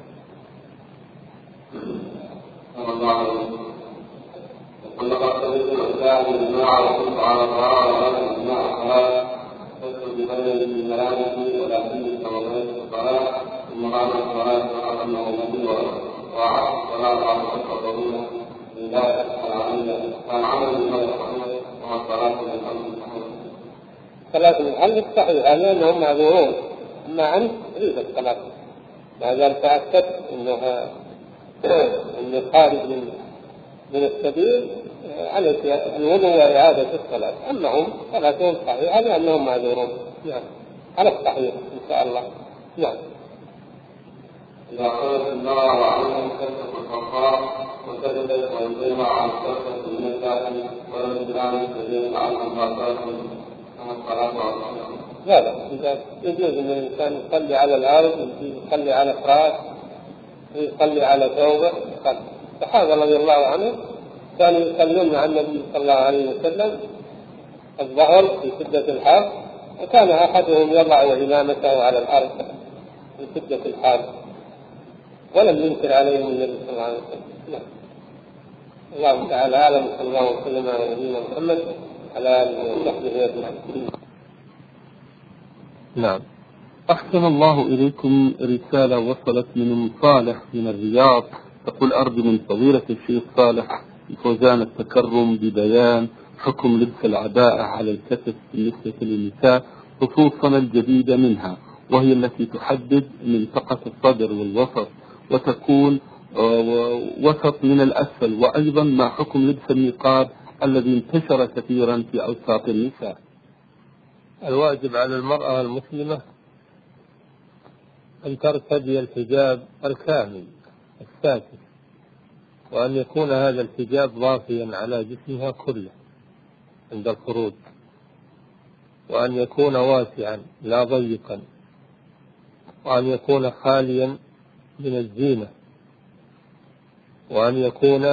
[SPEAKER 2] قل لقد سمعت الإسلام بالجماعة وكنت على الطاعة ولكن الجماعة الصلاة تدخل بغير الملامة ولكن صليت الصلاة ثم بعد الصلاة فقط أنه نبي وطاعة ولا بعد الضرورة لله تسأل علي كان عمل بما يصحيح وما الصلاة للأمر الصحيح.
[SPEAKER 1] صلاة المحل صحيحة لأنهم معذورون، أما أنت تريد الصلاة ما دام تأكدت أنه خارج من السبيل عليك الوضوء وإعادة الصلاة، أما هم صلاتهم صحيحة لأنهم معذورون. نعم. على الصحيح إن شاء الله. نعم.
[SPEAKER 2] إذا قلت النار وعنهم كسف الخطاء وسجدت وانزلنا عن كسف النساء ولم يجعل سجدت عنهم باطلات عن الصلاة والصلاة.
[SPEAKER 1] لا يجوز أن الإنسان يصلي على الأرض، يصلي على فراش، يصلي على ثوبه. الصحابة رضي الله عنهم كانوا يصلون مع النبي صلى الله عليه وسلم الظهر في شدة الحر، وكان أحدهم يضع إمامته على الأرض في شدة الحر ولم ينكر عليهم النبي صلى الله عليه وسلم. الله تعالى أعلم. صلى الله وسلم على نبينا محمد على آله وصحبه أجمعين.
[SPEAKER 3] نعم. أحسن الله إليكم. رسالة وصلت من أم صالح من الرياض تقول: أرجو من فضيلة الشيخ صالح الفوزان التكرم ببيان حكم لبس العباءة على الكتف بالنسبة للنساء، خصوصا الجديدة منها وهي التي تحدد منطقة الصدر والوسط وتكون وسط من الأسفل، وأيضا ما حكم لبس النقاب الذي انتشر كثيرا في أوساط النساء.
[SPEAKER 1] الواجب على المرأة المسلمة أن ترتدي الحجاب الكامل الساتر، وأن يكون هذا الحجاب ضافيا على جسمها كله عند الخروج، وأن يكون واسعا لا ضيقا، وأن يكون خاليا من الزينة، وأن يكون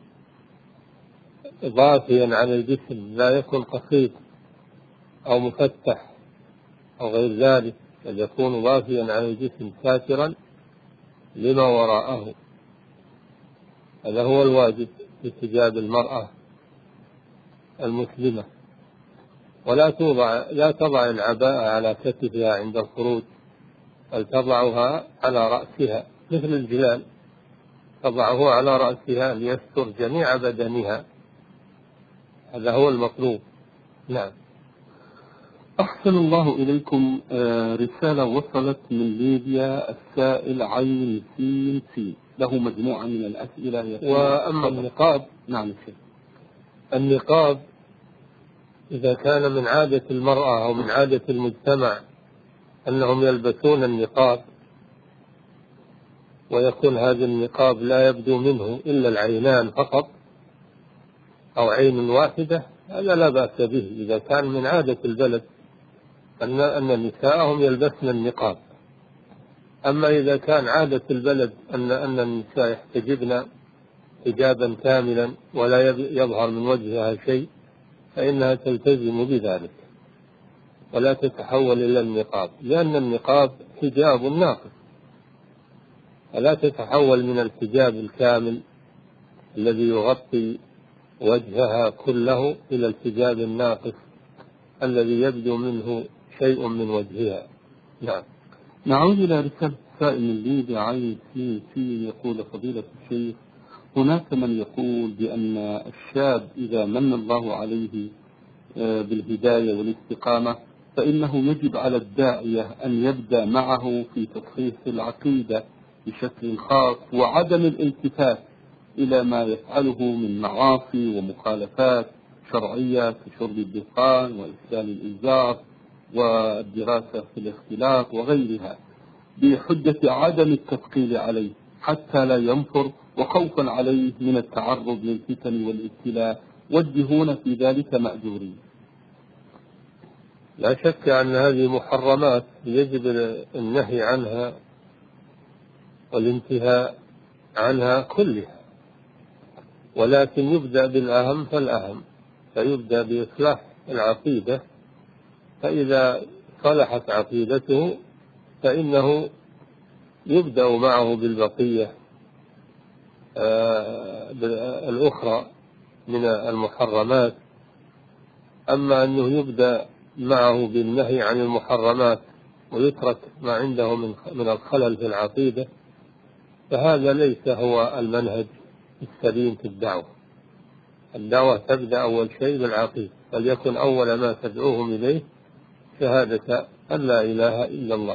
[SPEAKER 1] ضافيا على الجسم لا يكون قصير أو مفتح أو غير ذلك، بل يكون ضافيا على الجسم ساترا لما وراءه. هذا هو الواجب في حجاب المرأة المسلمة. ولا تضع العباءة على كتفها عند الخروج، بل تضعها على رأسها مثل الجلال، تضعه على رأسها ليستر جميع بدنها. هذا هو المطلوب. نعم.
[SPEAKER 3] أحسن الله إليكم. رسالة وصلت من ليبيا السائل عين سين سين له مجموعة من الأسئلة.
[SPEAKER 1] وأما النقاب،
[SPEAKER 3] نعم شيخ،
[SPEAKER 1] النقاب إذا كان من عادة المرأة أو من عادة المجتمع
[SPEAKER 4] أنهم يلبسون النقاب ويكون هذا النقاب لا يبدو منه إلا العينان فقط أو عين واحدة، هذا لا بأس به إذا كان من عادة البلد أن نساءهم يلبسن النقاب. أما إذا كان عادة البلد أن النساء يحتجبن حجابا كاملا ولا يظهر من وجهها شيء فإنها تلتزم بذلك ولا تتحول إلى النقاب، لأن النقاب حجاب ناقص، فلا تتحول من الحجاب الكامل الذي يغطي وجهها كله إلى الحجاب الناقص الذي يبدو منه شيء من وجهها. نعم.
[SPEAKER 3] نعود إلى رسالة سائل لي بعين سي يقول فضيلة الشيخ: هناك من يقول بأن الشاب إذا من الله عليه بالهداية والاستقامة فإنه يجب على الداعية أن يبدأ معه في تصحيح العقيدة بشكل خاص وعدم الالتفات إلى ما يفعله من معاصي ومخالفات شرعية كشرب الدخان وإسلام الإنذار والدراسة في الاختلاط وغيرها، بحجة عدم التثقيل عليه حتى لا ينفر وخوفا عليه من التعرض للفتن والابتلاء، والجهون في ذلك مأجورين.
[SPEAKER 4] لا شك أن هذه محرمات يجب النهي عنها والانتهاء عنها كلها، ولكن يبدأ بالأهم فالأهم، فيبدأ بإصلاح العقيدة، فإذا صلحت عقيدته فإنه يبدأ معه بالبقية الأخرى من المحرمات. أما أنه يبدأ معه بالنهي عن المحرمات ويترك ما عنده من الخلل في العقيدة فهذا ليس هو المنهج السليم في الدعوة. الدعوة تبدأ أول شيء بالعقيدة، فليكن أول ما تدعوهم إليه شهادة أن لا إله إلا الله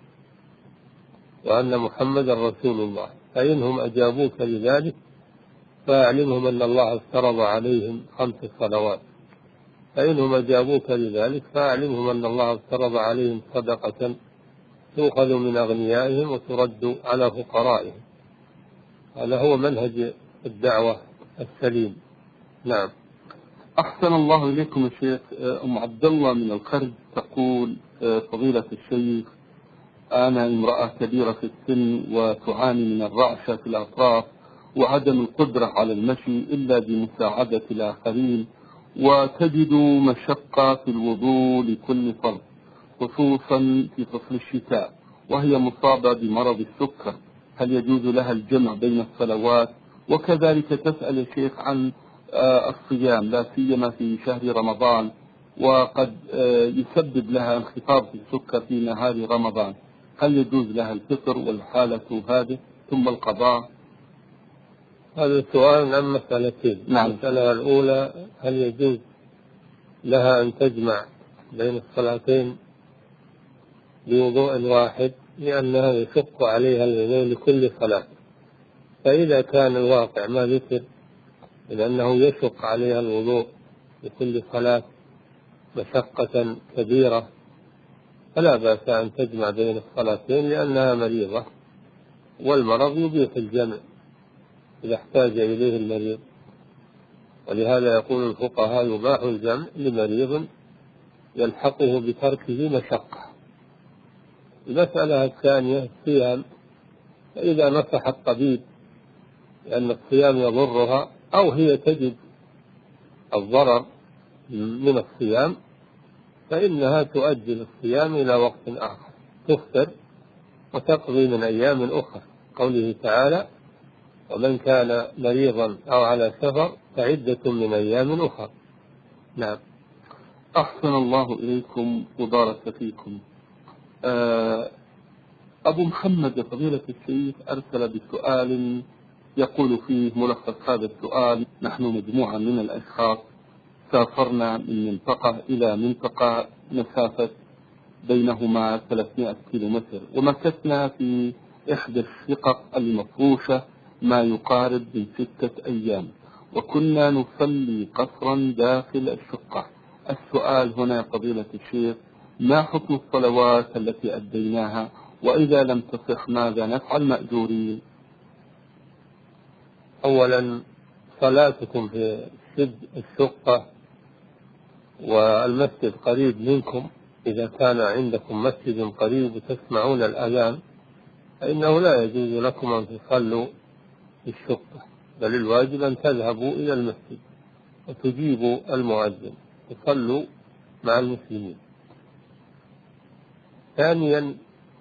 [SPEAKER 4] وأن محمد رسول الله، فإنهم أجابوك لذلك فأعلمهم أن الله افترض عليهم 5 صلوات، فإنهم أجابوك لذلك فأعلمهم أن الله افترض عليهم صدقة تؤخذ من أغنيائهم وترد على فقرائهم. هذا هو منهج الدعوة السليم. نعم.
[SPEAKER 3] أحسن الله إليكم الشيخ. أم عبد الله من الخرج تقول: فضيلة الشيخ، أنا امرأة كبيرة في السن وتعاني من الرعشة في الأطراف وعدم القدرة على المشي إلا بمساعدة الآخرين، وتجد مشقة في الوضوء لكل فرد خصوصا في فصل الشتاء، وهي مصابة بمرض السكر، هل يجوز لها الجمع بين الصلوات؟ وكذلك تسأل الشيخ عن الصيام لا سيما في شهر رمضان، وقد يسبب لها انخفاض في السكر في نهار رمضان، هل يجوز لها الفطر والحالة هذه ثم القضاء؟
[SPEAKER 4] هذا سؤال عن مسألتين.
[SPEAKER 3] نعم.
[SPEAKER 4] المسألة الأولى: هل يجوز لها أن تجمع بين الصلاتين بوضوء واحد، لأنها يشق عليها الوضوء لكل صلاة، فإذا كان الواقع ما ذكر لأنه يشق عليها الوضوء لكل صلاة مشقة كبيرة فلا بأس أن تجمع بين الصلاتين لأنها مريضة، والمرض يبيح الجمع إذا احتاج إليه المريض، ولهذا يقول الفقهاء يباح الجمع لمريض يلحقه بتركه مشقة. المسألة الثانية: الصيام، فإذا نصح الطبيب لأن الصيام يضرها أو هي تجد الضرر من الصيام فإنها تؤجل الصيام إلى وقت آخر، تفطر وتقضي من أيام أخرى، قوله تعالى: ومن كان مريضا أو على سفر فعدة من أيام أخرى. نعم.
[SPEAKER 3] أحسن الله إليكم وبارك فيكم. أبو محمد فضيلة الشيخ أرسل بسؤال يقول فيه ملخص هذا السؤال: نحن مجموعة من الأشخاص سافرنا من منطقة إلى منطقة مسافة بينهما 300 كيلومتر، ومكثنا في إحدى الشقق المفروشة ما يقارب من 6 أيام، وكنا نصلي قصرا داخل الشقة. السؤال هنا يا فضيلة الشيخ: ما حكم الصلوات التي أديناها؟ وإذا لم تصح ماذا نفعل مأجورين؟
[SPEAKER 4] أولا صلاتكم في سد الشقة والمسجد قريب منكم، إذا كان عندكم مسجد قريب وتسمعون الأذان فإنه لا يجوز لكم أن تصلوا في الشقة، بل الواجب أن تذهبوا إلى المسجد وتجيبوا المؤذن تصلوا مع المسلمين. ثانيا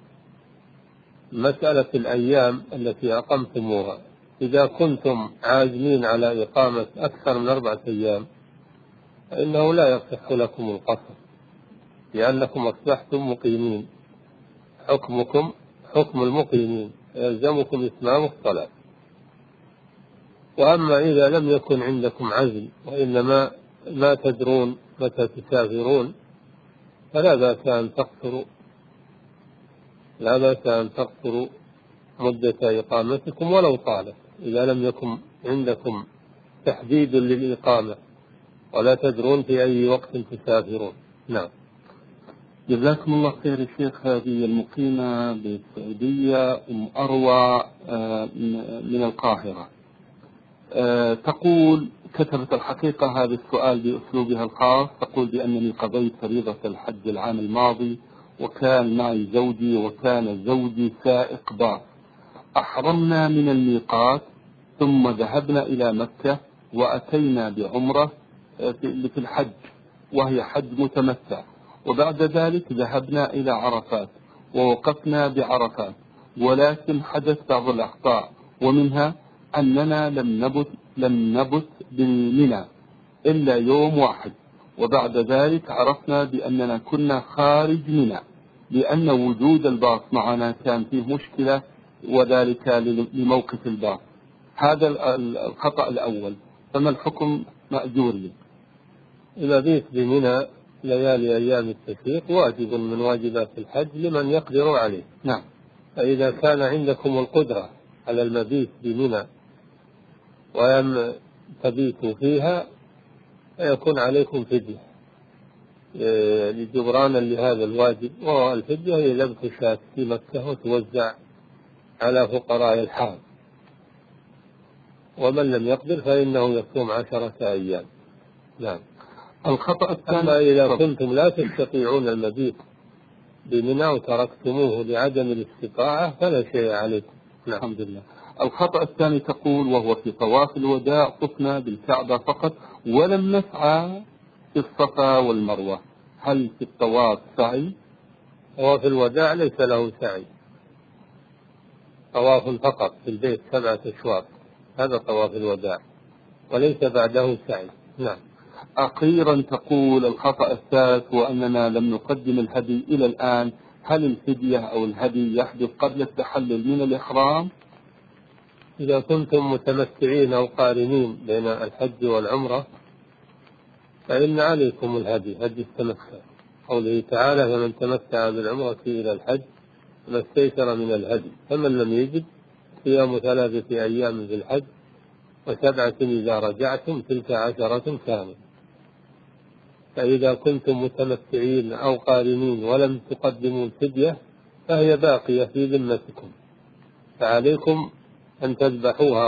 [SPEAKER 4] مسألة الأيام التي أقمتموها، إذا كنتم عازمين على إقامة أكثر من 4 أيام فإنه لا يصح لكم القصر، لأنكم أصبحتم مقيمين، حكمكم حكم المقيمين، يلزمكم إتمام الصلاة. وأما إذا لم يكن عندكم عزم وإنما ما تدرون متى تسافرون فلا بأس أن تقصروا مدة إقامتكم ولو طالت، إذا لم يكن عندكم تحديد للإقامة ولا تدرون في أي وقت تسافرون. نعم.
[SPEAKER 3] جزاكم الله خير يا شيخ. هذه المقيمة بالسعودية أم أروى من القاهرة، تقول كتبت الحقيقة هذا السؤال بأسلوبها الخاص، تقول بأنني قضيت فريضة الحج العام الماضي وكان معي زوجي وكان زوجي سائق باص، أحرمنا من الميقات ثم ذهبنا إلى مكة وأتينا بعمرة في الحج وهي حج متمتع، وبعد ذلك ذهبنا إلى عرفات ووقفنا بعرفات، ولكن حدث بعض الأخطاء، ومنها أننا لم نبت بمنى إلا يوم واحد، وبعد ذلك عرفنا بأننا كنا خارج منى لأن وجود الباص معنا كان فيه مشكلة، وذلك لموقف الباص. هذا الخطأ الأول، فما الحكم مأجوري؟
[SPEAKER 4] إذا بيت بمنى ليالي أيام التشريق واجب من واجبات الحج لمن يقدر عليه.
[SPEAKER 3] نعم.
[SPEAKER 4] فإذا كان عندكم القدرة على المبيت بمنى ولم تبيتوا فيها فيكون عليكم فدية لجبرانا لهذا الواجب، والفدية هي ذبح شاة في مكة وتوزع على فقراء الحرم، ومن لم يقدر فإنه يصوم 10 أيام. نعم.
[SPEAKER 3] الخطأ الثاني،
[SPEAKER 4] أما إذا كنتم لا تستطيعون المبيت بمنى وتركتموه لعدم الاستطاعة فلا شيء عليكم.
[SPEAKER 3] نعم. الحمد لله. الخطأ الثاني تقول وهو في طواف الوداع طفنا بالكعبة فقط ولم نسعى في الصفا والمروة، هل في الطواف سعي؟
[SPEAKER 4] طواف الوداع ليس له سعي، طواف فقط في البيت 7 أشواط، هذا طواف الوداع وليس بعده سعي. نعم.
[SPEAKER 3] أخيرا تقول الخطأ الثالث وأننا لم نقدم الهدي إلى الآن، هل الفدية أو الهدي يحدث قبل التحلل من الإحرام؟
[SPEAKER 4] إذا كنتم متمتعين أو قارنين بين الحج والعمرة فإن عليكم الهدي، هدي التمتع، قوله تعالى فمن تمتع بالعمرة إلى الحج فما استيسر من الهدي، فمن لم يجد صيام 3 أيام في الحج و7 إذا رجعتم تلك 10 كاملة. فإذا كنتم متمتعين أو قارنين ولم تقدموا الفدية فهي باقية في ذمتكم، فعليكم أن تذبحوها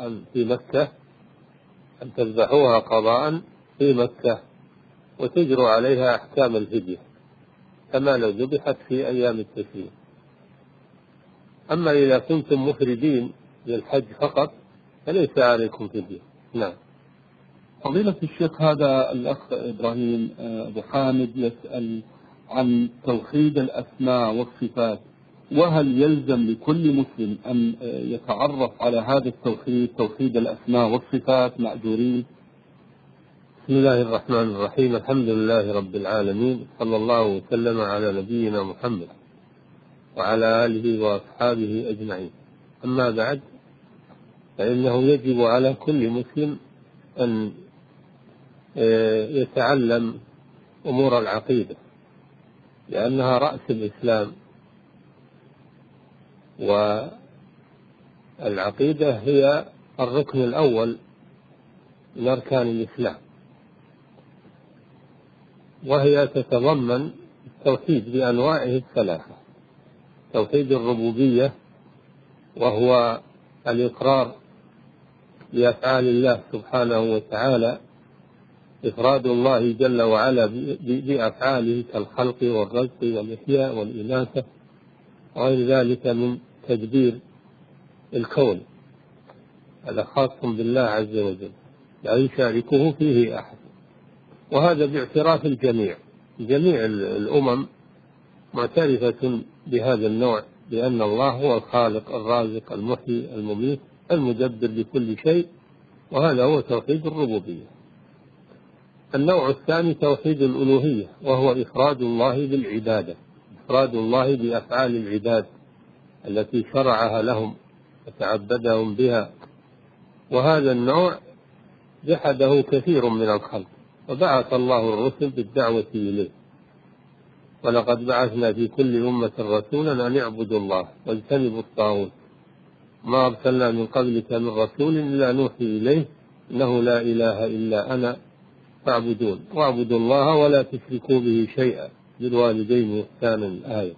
[SPEAKER 4] قضاء في مكة وتجروا عليها أحكام الفدية كما لو ذبحت في أيام التشريق. أما إذا كنتم مفردين للحج فقط فليس عليكم فدية. نعم.
[SPEAKER 3] فضيلة الشيخ، هذا الأخ إبراهيم أبو حامد يسأل عن توحيد الأسماء والصفات، وهل يلزم لكل مسلم أن يتعرف على هذا التوحيد، توحيد الأسماء والصفات مأجورين؟
[SPEAKER 4] بسم الله الرحمن الرحيم، الحمد لله رب العالمين، صلى الله وسلم على نبينا محمد وعلى آله وأصحابه أجمعين. أما بعد، فإنه يجب على كل مسلم أن يتعلم أمور العقيدة، لأنها رأس الإسلام، والعقيدة هي الركن الأول من أركان الإسلام، وهي تتضمن التوحيد بأنواعه الثلاثة: توحيد الربوبية، وهو الإقرار بأفعال الله سبحانه وتعالى، إفراد الله جل وعلا بأفعاله كالخلق والرزق والإحياء والإماتة وغير ذلك من تدبير الكون، هذا خاص بالله عز وجل لا يشاركه فيه أحد. وهذا باعتراف الجميع، جميع الأمم معترفة بهذا النوع، بأن الله هو الخالق الرازق المحيي المميت المدبر لكل شيء، وهذا هو توحيد الربوبية. النوع الثاني توحيد الألوهية، وهو إفراد الله بالعبادة، إفراد الله بأفعال العباد التي شرعها لهم وتعبدهم بها، وهذا النوع جحده كثير من الخلق، وبعث الله الرسل بالدعوة إليه. ولقد بعثنا في كل أمة رسولا أن يعبدوا الله واجتنبوا الطاغوت، ما أرسلنا من قبلك من رسول إلا نوحي إليه إنه لا إله إلا أنا فاعبدون واعبدوا الله ولا تشركوا به شيئا بالوالدين إحسانا الآية.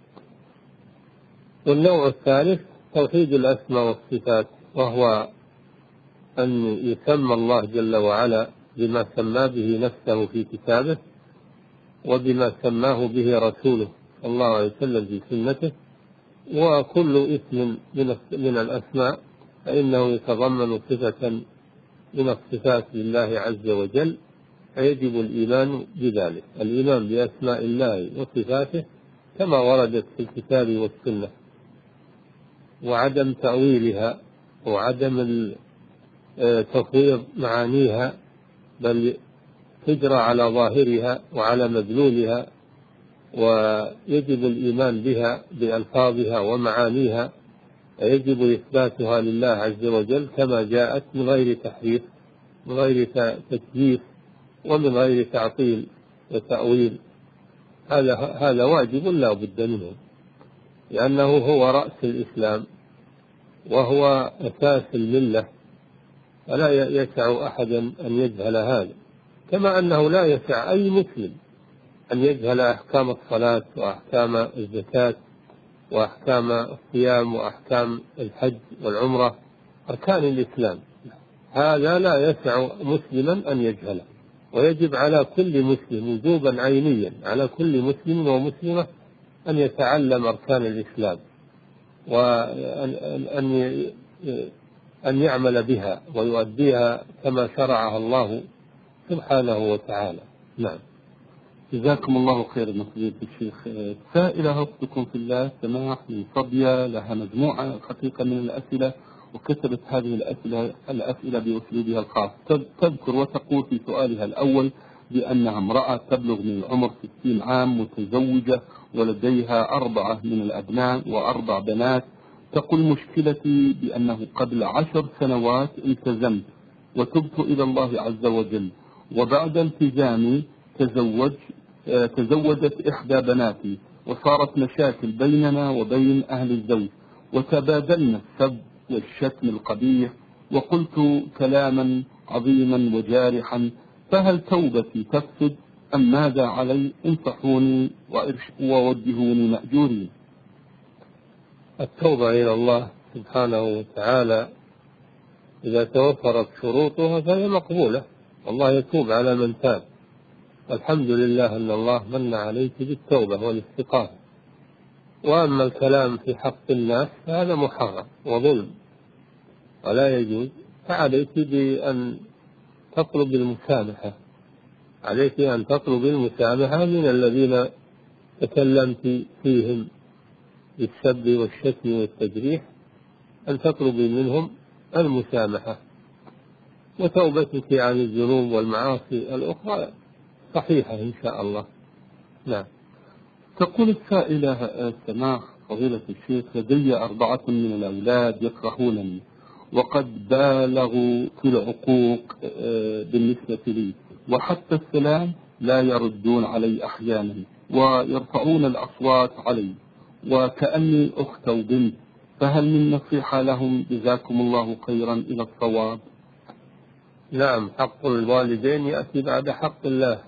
[SPEAKER 4] والنوع الثالث توحيد الأسماء والصفات، وهو أن يسمى الله جل وعلا بما سمى به نفسه في كتابه، وبما سماه به رسوله صلى الله عليه وسلم في سنته. وكل اسم من الأسماء فإنه يتضمن صفة من الصفات لله عز وجل، فيجب الإيمان بذلك، الإيمان بأسماء الله وصفاته كما وردت في الكتاب والسنة، وعدم تأويلها وعدم تفويض معانيها، بل تجرى على ظاهرها وعلى مدلولها، ويجب الإيمان بها بألفاظها ومعانيها، يجب إثباتها لله عز وجل كما جاءت من غير تحريف، من غير تكييف، ومن غير تعطيل وتأويل. هذا واجب لا بد منه، لأنه هو رأس الإسلام وهو أساس الملة، فلا يسع أحدا أن يجهل هذا، كما أنه لا يسع أي مسلم أن يجهل أحكام الصلاة وأحكام الزكاة وأحكام الصيام وأحكام الحج والعمرة، أركان الإسلام، هذا لا يسع مسلما أن يجهله. ويجب على كل مسلم وجوبا عينيا على كل مسلم ومسلمة أن يتعلم أركان الإسلام، وأن يعمل بها ويؤديها كما شرعها الله سبحانه وتعالى. نعم.
[SPEAKER 3] جزاكم الله خيرا فضيلة الشيخ. سائلة أختكم في الله سماح من صبية، لها مجموعة خفيفة من الأسئلة، وكتبت هذه الأسئلة بأسلوبها الخاص. تذكر وتقول في سؤالها الأول بأنها امرأة تبلغ من العمر 60 عام، متزوجة، ولديها 4 من الأبناء و4 بنات. تقول مشكلتي بأنه قبل 10 سنوات التزمت وتبت إلى الله عز وجل، وبعد التزامي تزوجت إحدى بناتي، وصارت مشاكل بيننا وبين أهل الزوج، وتبادلنا السب والشتم القبيح، وقلت كلاما عظيما وجارحا، فهل توبتي تفسد أم ماذا علي؟ انصحوني ووجهوني مأجورين.
[SPEAKER 4] التوبة إلى الله سبحانه وتعالى إذا توفرت شروطها فهي مقبولة، الله يتوب على من تاب، والحمد لله أن الله من عليك بالتوبة والاستقامة. وأما الكلام في حق الناس فهذا محرم وظلم ولا يجوز، فعليك بأن تطلب المسامحة، عليك أن تطلب المسامحة من الذين تكلمت فيهم بالسب والشتم والتجريح، أن تطلبي منهم المسامحة، وتوبتك عن الذنوب والمعاصي الأخرى صحيحة إن شاء الله. نعم.
[SPEAKER 3] تقول السائلة سماح فضيلة الشيخ لدي 4 من الأولاد يكرهونني، وقد بالغوا في العقوق بالنسبة لي، وحتى السلام لا يردون علي أحيانا، ويرفعون الأصوات علي وكأني أخت وبنت، فهل من نصيحة لهم جزاكم الله خيرا إلى الصواب؟
[SPEAKER 4] نعم، حق الوالدين يأتي بعد حق الله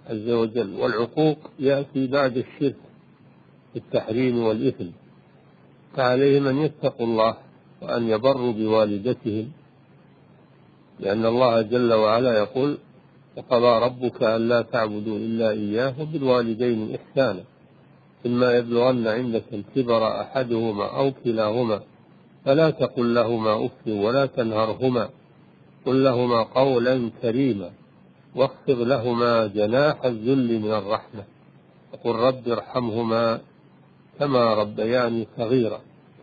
[SPEAKER 4] عز وجل، والعقوق يأتي بعد الشرك في التحريم والإثم، فعليهم أن يتقوا الله وأن يبروا بوالدتهم، لأن الله جل وعلا يقول: وقضى ربك ألا تعبدوا إلا إياه وبالوالدين إحسانا، إما يبلغن عندك الكبر أحدهما أو كلاهما فلا تقل لهما أف ولا تنهرهما، قل لهما قولا كريما، واخفض لهما جناح الذل من الرحمة، وقل رب ارحمهما كما ربياني صغيرا.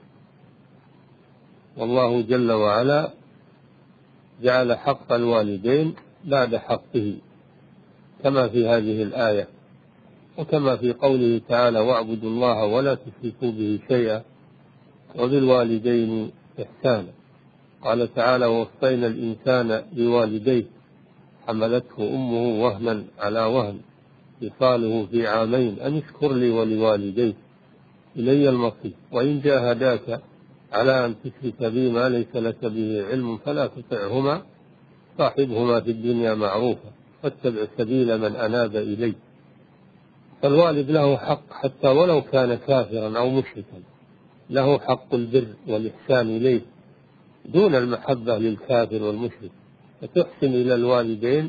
[SPEAKER 4] والله جل وعلا جعل حق الوالدين بعد حقه كما في هذه الآية، وكما في قوله تعالى: واعبدوا الله ولا تشركوا به شيئا وبالوالدين إحسانا. قال تعالى: ووصينا الإنسان بوالديه حملته أمه وهنا على وهن فصاله في عامين أن اشكر لي ولوالديك إلي المصير، وإن جاهداك على أن تشرك بي ما ليس لك به علم فلا تطعهما، صاحبهما في الدنيا معروفا، واتبع سبيل من أناب إلي. فالوالد له حق حتى ولو كان كافرا أو مشركا، له حق البر والإحسان إليه دون المحبة للكافر والمشرك، فتحسن إلى الوالدين،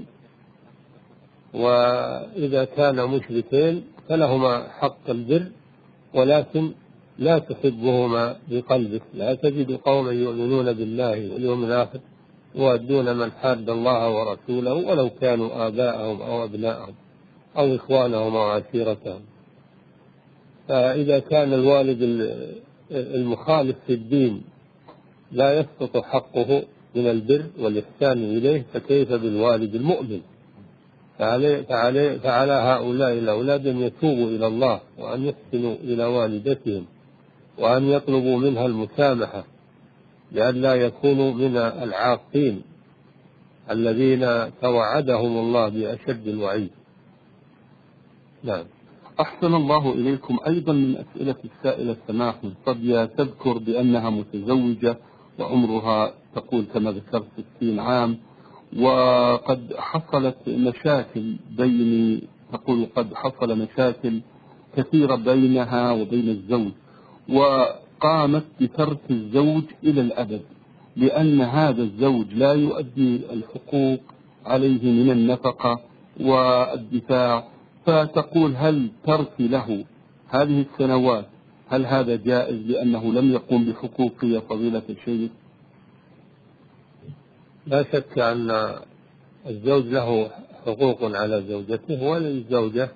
[SPEAKER 4] وإذا كان مشركين فلهما حق البر، ولكن لا تحبهما بقلبك. لا تجد قوما يؤمنون بالله واليوم الآخر يوادون من حاد الله ورسوله ولو كانوا آباءهم أو أبناءهم أو إخوانهم أو عشيرتهم. فإذا كان الوالد المخالف في الدين لا يسقط حقه من البر والإحسان إليه، فكيف بالوالد المؤمن؟ فعلى هؤلاء الأولاد أن يتوبوا إلى الله، وأن يحسنوا إلى والدتهم، وأن يطلبوا منها المسامحة، لئلا يكونوا من العاقين الذين توعدهم الله بأشد الوعيد. نعم.
[SPEAKER 3] أحسن الله إليكم. أيضا من أسئلة السائلة سماح من صبية تذكر بأنها متزوجة وعمرها تقول كما ذكرت 60 عام، وقد حصلت مشاكل تقول قد حصل مشاكل كثيرة بينها وبين الزوج، وقامت بترك الزوج إلى الأبد لأن هذا الزوج لا يؤدي الحقوق عليه من النفقة والدفاع. فتقول: هل ترك له هذه السنوات هل هذا جائز لأنه لم يقوم بحقوقه يا فضيلة الشيخ؟
[SPEAKER 4] لا شك أن الزوج له حقوق على زوجته، وللزوجة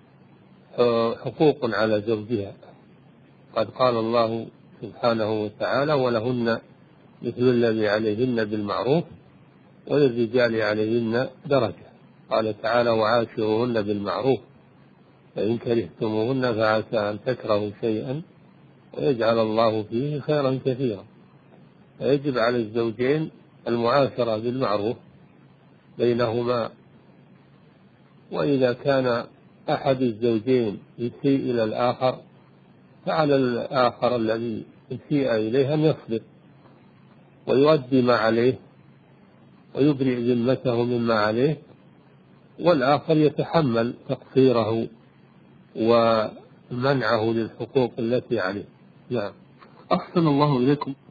[SPEAKER 4] حقوق على زوجها. قد قال الله سبحانه وتعالى: ولهن مثل الذي عليهن بالمعروف وللرجال عليهن درجة. قال تعالى: وعاشروهن بالمعروف فإن كرهتموهن فعسى أن تكرهوا شيئا ويجعل الله فيه خيرا كثيرا. فيجب على الزوجين المعاشرة بالمعروف بينهما، وإذا كان أحد الزوجين يسيء إلى الآخر فعلى الآخر الذي يسيء إليه أن يصبر ويؤدي ما عليه ويبرئ ذمته مما عليه، والآخر يتحمل تقصيره ومنعه للحقوق التي عليه. نعم.
[SPEAKER 3] أحسن الله إليكم.